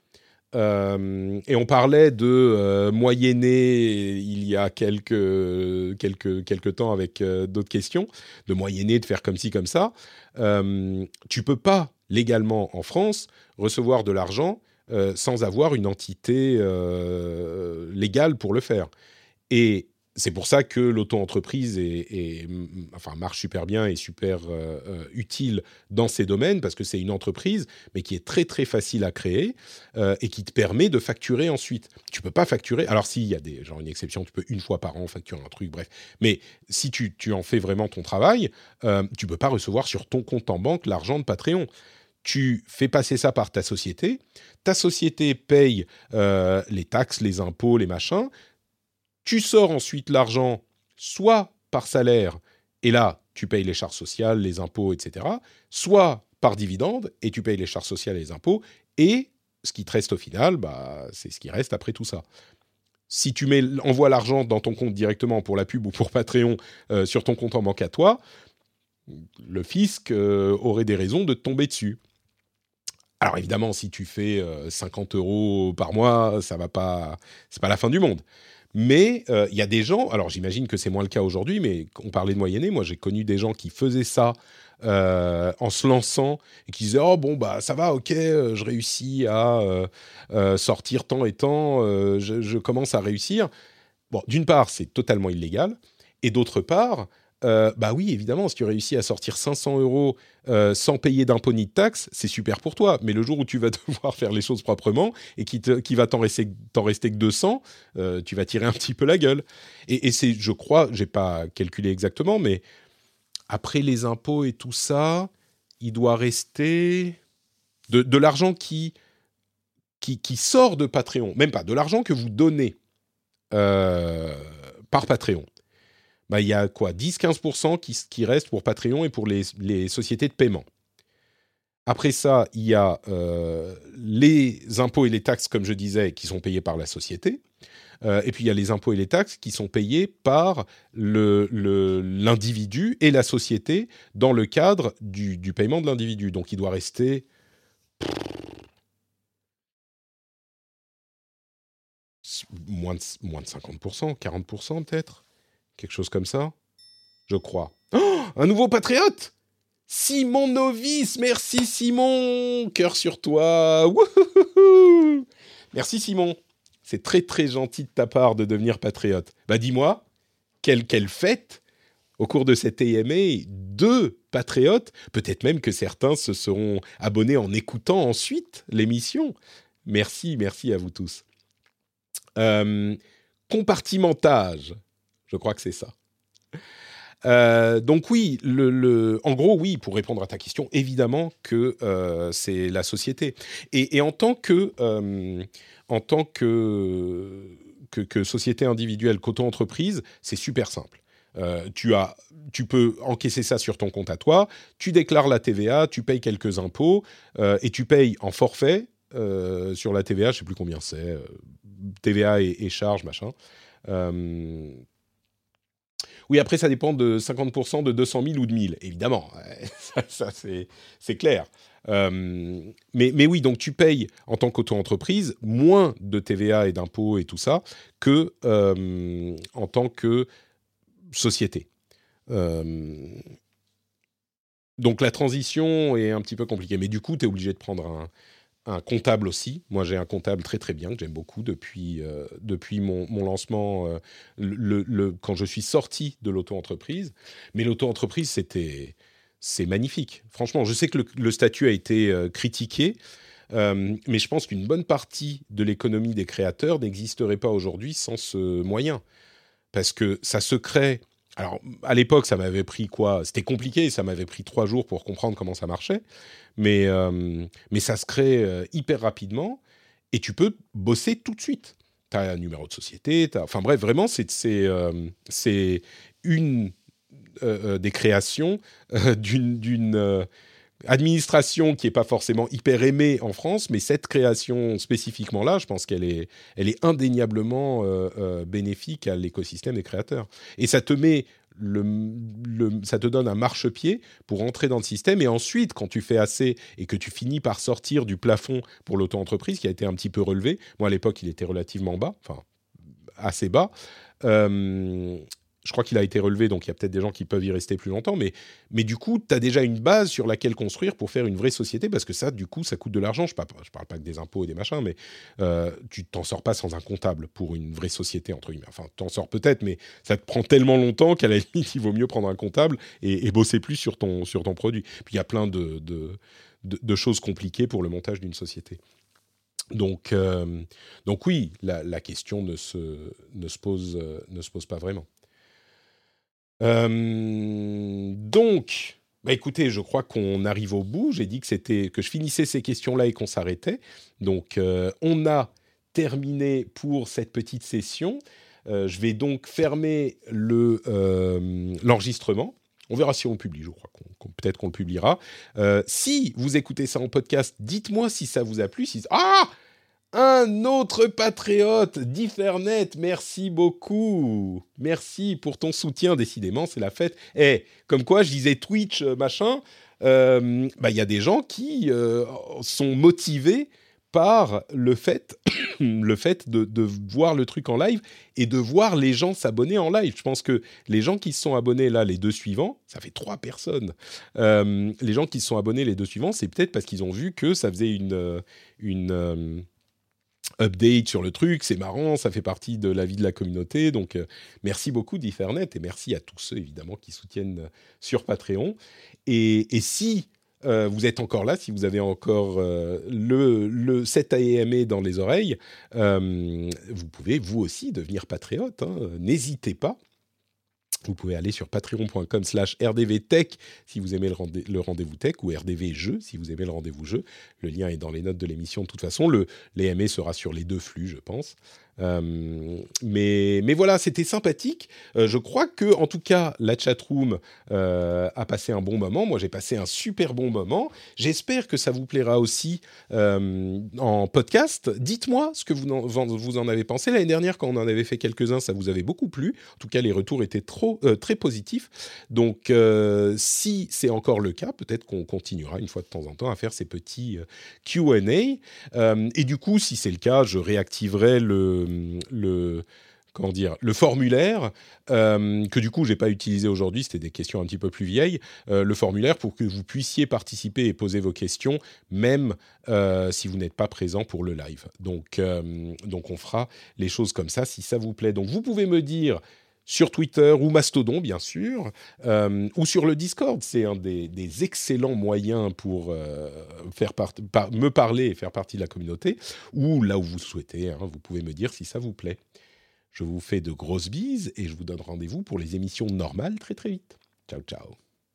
Euh, et on parlait de euh, moyenner il y a quelques, quelques, quelques temps avec euh, d'autres questions, de moyenner, de faire comme ci, comme ça. Euh, tu peux pas, légalement en France, recevoir de l'argent euh, sans avoir une entité euh, légale pour le faire. Et c'est pour ça que l'auto-entreprise est, est, enfin, marche super bien et super euh, euh, utile dans ces domaines, parce que c'est une entreprise, mais qui est très très facile à créer euh, et qui te permet de facturer ensuite. Tu peux pas facturer, alors s'il y a des, genre une exception, tu peux une fois par an facturer un truc, bref. Mais si tu, tu en fais vraiment ton travail, euh, tu peux pas recevoir sur ton compte en banque l'argent de Patreon. Tu fais passer ça par ta société, ta société paye euh, les taxes, les impôts, les machins. Tu sors ensuite l'argent, soit par salaire, et là, tu payes les charges sociales, les impôts, et cetera, soit par dividende, et tu payes les charges sociales et les impôts, et ce qui te reste au final, bah, c'est ce qui reste après tout ça. Si tu mets, envoies l'argent dans ton compte directement pour la pub ou pour Patreon euh, sur ton compte en banque à toi, le fisc euh, aurait des raisons de te tomber dessus. Alors évidemment, si tu fais euh, cinquante euros par mois, ça va pas, c'est pas la fin du monde. Mais il euh, y a des gens, alors j'imagine que c'est moins le cas aujourd'hui, mais on parlait de moyenner, moi j'ai connu des gens qui faisaient ça euh, en se lançant et qui disaient « Oh bon, bah ça va, ok, euh, je réussis à euh, euh, sortir tant et tant, euh, je, je commence à réussir. » Bon, d'une part, c'est totalement illégal, et d'autre part, euh, bah oui, évidemment, si tu réussis à sortir cinq cents euros euh, sans payer d'impôts ni de taxes, c'est super pour toi. Mais le jour où tu vas devoir faire les choses proprement et qu'il qui va t'en rester, t'en rester que deux cents, euh, tu vas tirer un petit peu la gueule. Et, et c'est, je crois, j'ai pas calculé exactement, mais après les impôts et tout ça, il doit rester de, de l'argent qui, qui, qui sort de Patreon, même pas, de l'argent que vous donnez euh, par Patreon. Bah, il y a quoi, dix à quinze pour cent qui, qui restent pour Patreon et pour les, les sociétés de paiement. Après ça, il y a euh, les impôts et les taxes, comme je disais, qui sont payés par la société. Euh, et puis, il y a les impôts et les taxes qui sont payés par le, le, l'individu et la société dans le cadre du, du paiement de l'individu. Donc, il doit rester... Moins de, moins de cinquante pour cent, quarante pour cent peut-être. Quelque chose comme ça, je crois. Oh, un nouveau patriote! Simon Novice, merci Simon, cœur sur toi. Wouhouhou. Merci Simon, c'est très très gentil de ta part de devenir patriote. Bah dis-moi, quelle, quelle fête au cours de cette A M A, deux patriotes, peut-être même que certains se seront abonnés en écoutant ensuite l'émission. Merci, merci à vous tous. Euh, compartimentage, je crois que c'est ça. Euh, donc oui, le, le, en gros, oui, pour répondre à ta question, évidemment que euh, c'est la société. Et, et en tant que, euh, en tant que, que, que société individuelle, qu'auto-entreprise, c'est super simple. Euh, tu, as, tu peux encaisser ça sur ton compte à toi, tu déclares la T V A, tu payes quelques impôts euh, et tu payes en forfait euh, sur la T V A, je ne sais plus combien c'est, euh, T V A et, et charges, machin. Euh, Oui, après, ça dépend de cinquante pour cent de deux cent mille ou de mille, évidemment. ça, ça c'est, c'est clair. Euh, mais, mais oui, donc tu payes en tant qu'auto-entreprise moins de T V A et d'impôts et tout ça que euh, en tant que société. Euh, donc la transition est un petit peu compliquée. Mais du coup, tu es obligé de prendre un, un comptable aussi. Moi, j'ai un comptable très très bien que j'aime beaucoup depuis, euh, depuis mon, mon lancement, euh, le, le, quand je suis sorti de l'auto-entreprise. Mais l'auto-entreprise, c'était, c'est magnifique. Franchement, je sais que le, le statut a été euh, critiqué, euh, mais je pense qu'une bonne partie de l'économie des créateurs n'existerait pas aujourd'hui sans ce moyen. Parce que ça se crée... Alors, à l'époque, ça m'avait pris quoi ? C'était compliqué, ça m'avait pris trois jours pour comprendre comment ça marchait. Mais, euh, mais ça se crée euh, hyper rapidement et tu peux bosser tout de suite. Tu as un numéro de société, t'as... enfin bref, vraiment, c'est, c'est, euh, c'est une euh, des créations euh, d'une, d'une euh, administration qui n'est pas forcément hyper aimée en France, mais cette création spécifiquement-là, je pense qu'elle est, elle est indéniablement euh, euh, bénéfique à l'écosystème des créateurs. Et ça te met... Le, le, ça te donne un marchepied pour entrer dans le système et ensuite, quand tu fais assez et que tu finis par sortir du plafond pour l'auto-entreprise qui a été un petit peu relevé, moi à l'époque il était relativement bas, enfin assez bas, euh, je crois qu'il a été relevé, donc il y a peut-être des gens qui peuvent y rester plus longtemps, mais, mais du coup, tu as déjà une base sur laquelle construire pour faire une vraie société, parce que ça, du coup, ça coûte de l'argent. Je ne parle, parle pas que des impôts et des machins, mais euh, tu t'en sors pas sans un comptable pour une vraie société, entre guillemets. Enfin, t'en sors peut-être, mais ça te prend tellement longtemps qu'à la limite, il vaut mieux prendre un comptable et, et bosser plus sur ton, sur ton produit. Puis il y a plein de, de, de, de choses compliquées pour le montage d'une société. Donc, euh, donc oui, la, la question ne se, ne, se pose, euh, ne se pose pas vraiment. Euh, donc, bah écoutez, je crois qu'on arrive au bout. J'ai dit que c'était que je finissais ces questions-là et qu'on s'arrêtait. Donc, euh, on a terminé pour cette petite session. Euh, je vais donc fermer le, euh, l'enregistrement. On verra si on le publie, je crois qu'on, qu'on peut-être qu'on le publiera. Euh, si vous écoutez ça en podcast, dites-moi si ça vous a plu. Si... Ah, un autre patriote, Differnet, merci beaucoup. Merci pour ton soutien, décidément, c'est la fête. Eh, comme quoi, je disais Twitch, machin, euh, bah, y a des gens qui euh, sont motivés par le fait, le fait de, de voir le truc en live et de voir les gens s'abonner en live. Je pense que les gens qui se sont abonnés, là, les deux suivants, ça fait trois personnes, euh, les gens qui se sont abonnés les deux suivants, c'est peut-être parce qu'ils ont vu que ça faisait une... une euh, update sur le truc, c'est marrant, ça fait partie de la vie de la communauté, donc euh, merci beaucoup Differnet et merci à tous ceux évidemment qui soutiennent euh, sur Patreon. Et, et si euh, vous êtes encore là, si vous avez encore euh, le, le cette A M A dans les oreilles, euh, vous pouvez vous aussi devenir patriote, hein, n'hésitez pas. Vous pouvez aller sur patreon.com slash rdvtech si vous aimez le, rendez- le rendez-vous tech ou rdvjeux si vous aimez le rendez-vous jeu. Le lien est dans les notes de l'émission de toute façon. Le, l'A M A sera sur les deux flux, je pense. Euh, mais, mais voilà, c'était sympathique. Euh, je crois que, en tout cas, la chatroom euh, a passé un bon moment. Moi, j'ai passé un super bon moment. J'espère que ça vous plaira aussi euh, en podcast. Dites-moi ce que vous en, vous en avez pensé. L'année dernière, quand on en avait fait quelques-uns, ça vous avait beaucoup plu. En tout cas, les retours étaient trop, euh, très positifs. Donc, euh, si c'est encore le cas, peut-être qu'on continuera une fois de temps en temps à faire ces petits euh, Q and A. Euh, et du coup, si c'est le cas, je réactiverai le... le comment dire, le formulaire euh, que du coup j'ai pas utilisé aujourd'hui, c'était des questions un petit peu plus vieilles, euh, le formulaire pour que vous puissiez participer et poser vos questions, même euh, si vous n'êtes pas présent pour le live. Donc, euh, donc on fera les choses comme ça si ça vous plaît. Donc vous pouvez me dire sur Twitter ou Mastodon, bien sûr, euh, ou sur le Discord. C'est un des, des excellents moyens pour euh, faire part, par, me parler et faire partie de la communauté, ou là où vous souhaitez, hein, vous pouvez me dire si ça vous plaît. Je vous fais de grosses bises et je vous donne rendez-vous pour les émissions normales très très vite. Ciao, ciao.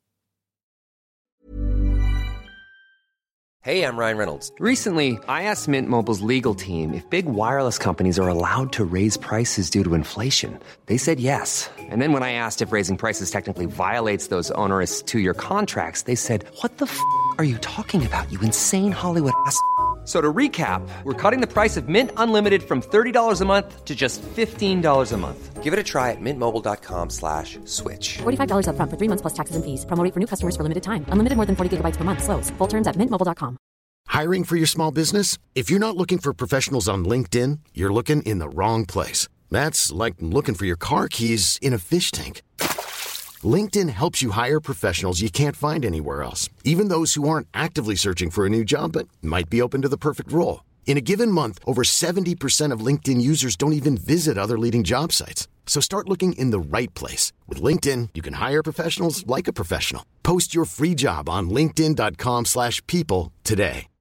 Hey, I'm Ryan Reynolds. Recently, I asked Mint Mobile's legal team if big wireless companies are allowed to raise prices due to inflation. They said yes. And then when I asked if raising prices technically violates those onerous two-year contracts, they said, what the f*** are you talking about, you insane Hollywood ass f- So to recap, we're cutting the price of Mint Unlimited from thirty dollars a month to just fifteen dollars a month. Give it a try at mintmobile.com slash switch. forty-five dollars up front for three months plus taxes and fees. Promo rate for new customers for limited time. Unlimited more than forty gigabytes per month. Slows full terms at mint mobile dot com. Hiring for your small business? If you're not looking for professionals on LinkedIn, you're looking in the wrong place. That's like looking for your car keys in a fish tank. LinkedIn helps you hire professionals you can't find anywhere else, even those who aren't actively searching for a new job but might be open to the perfect role. In a given month, over seventy percent of LinkedIn users don't even visit other leading job sites. So start looking in the right place. With LinkedIn, you can hire professionals like a professional. Post your free job on linkedin dot com slash people today.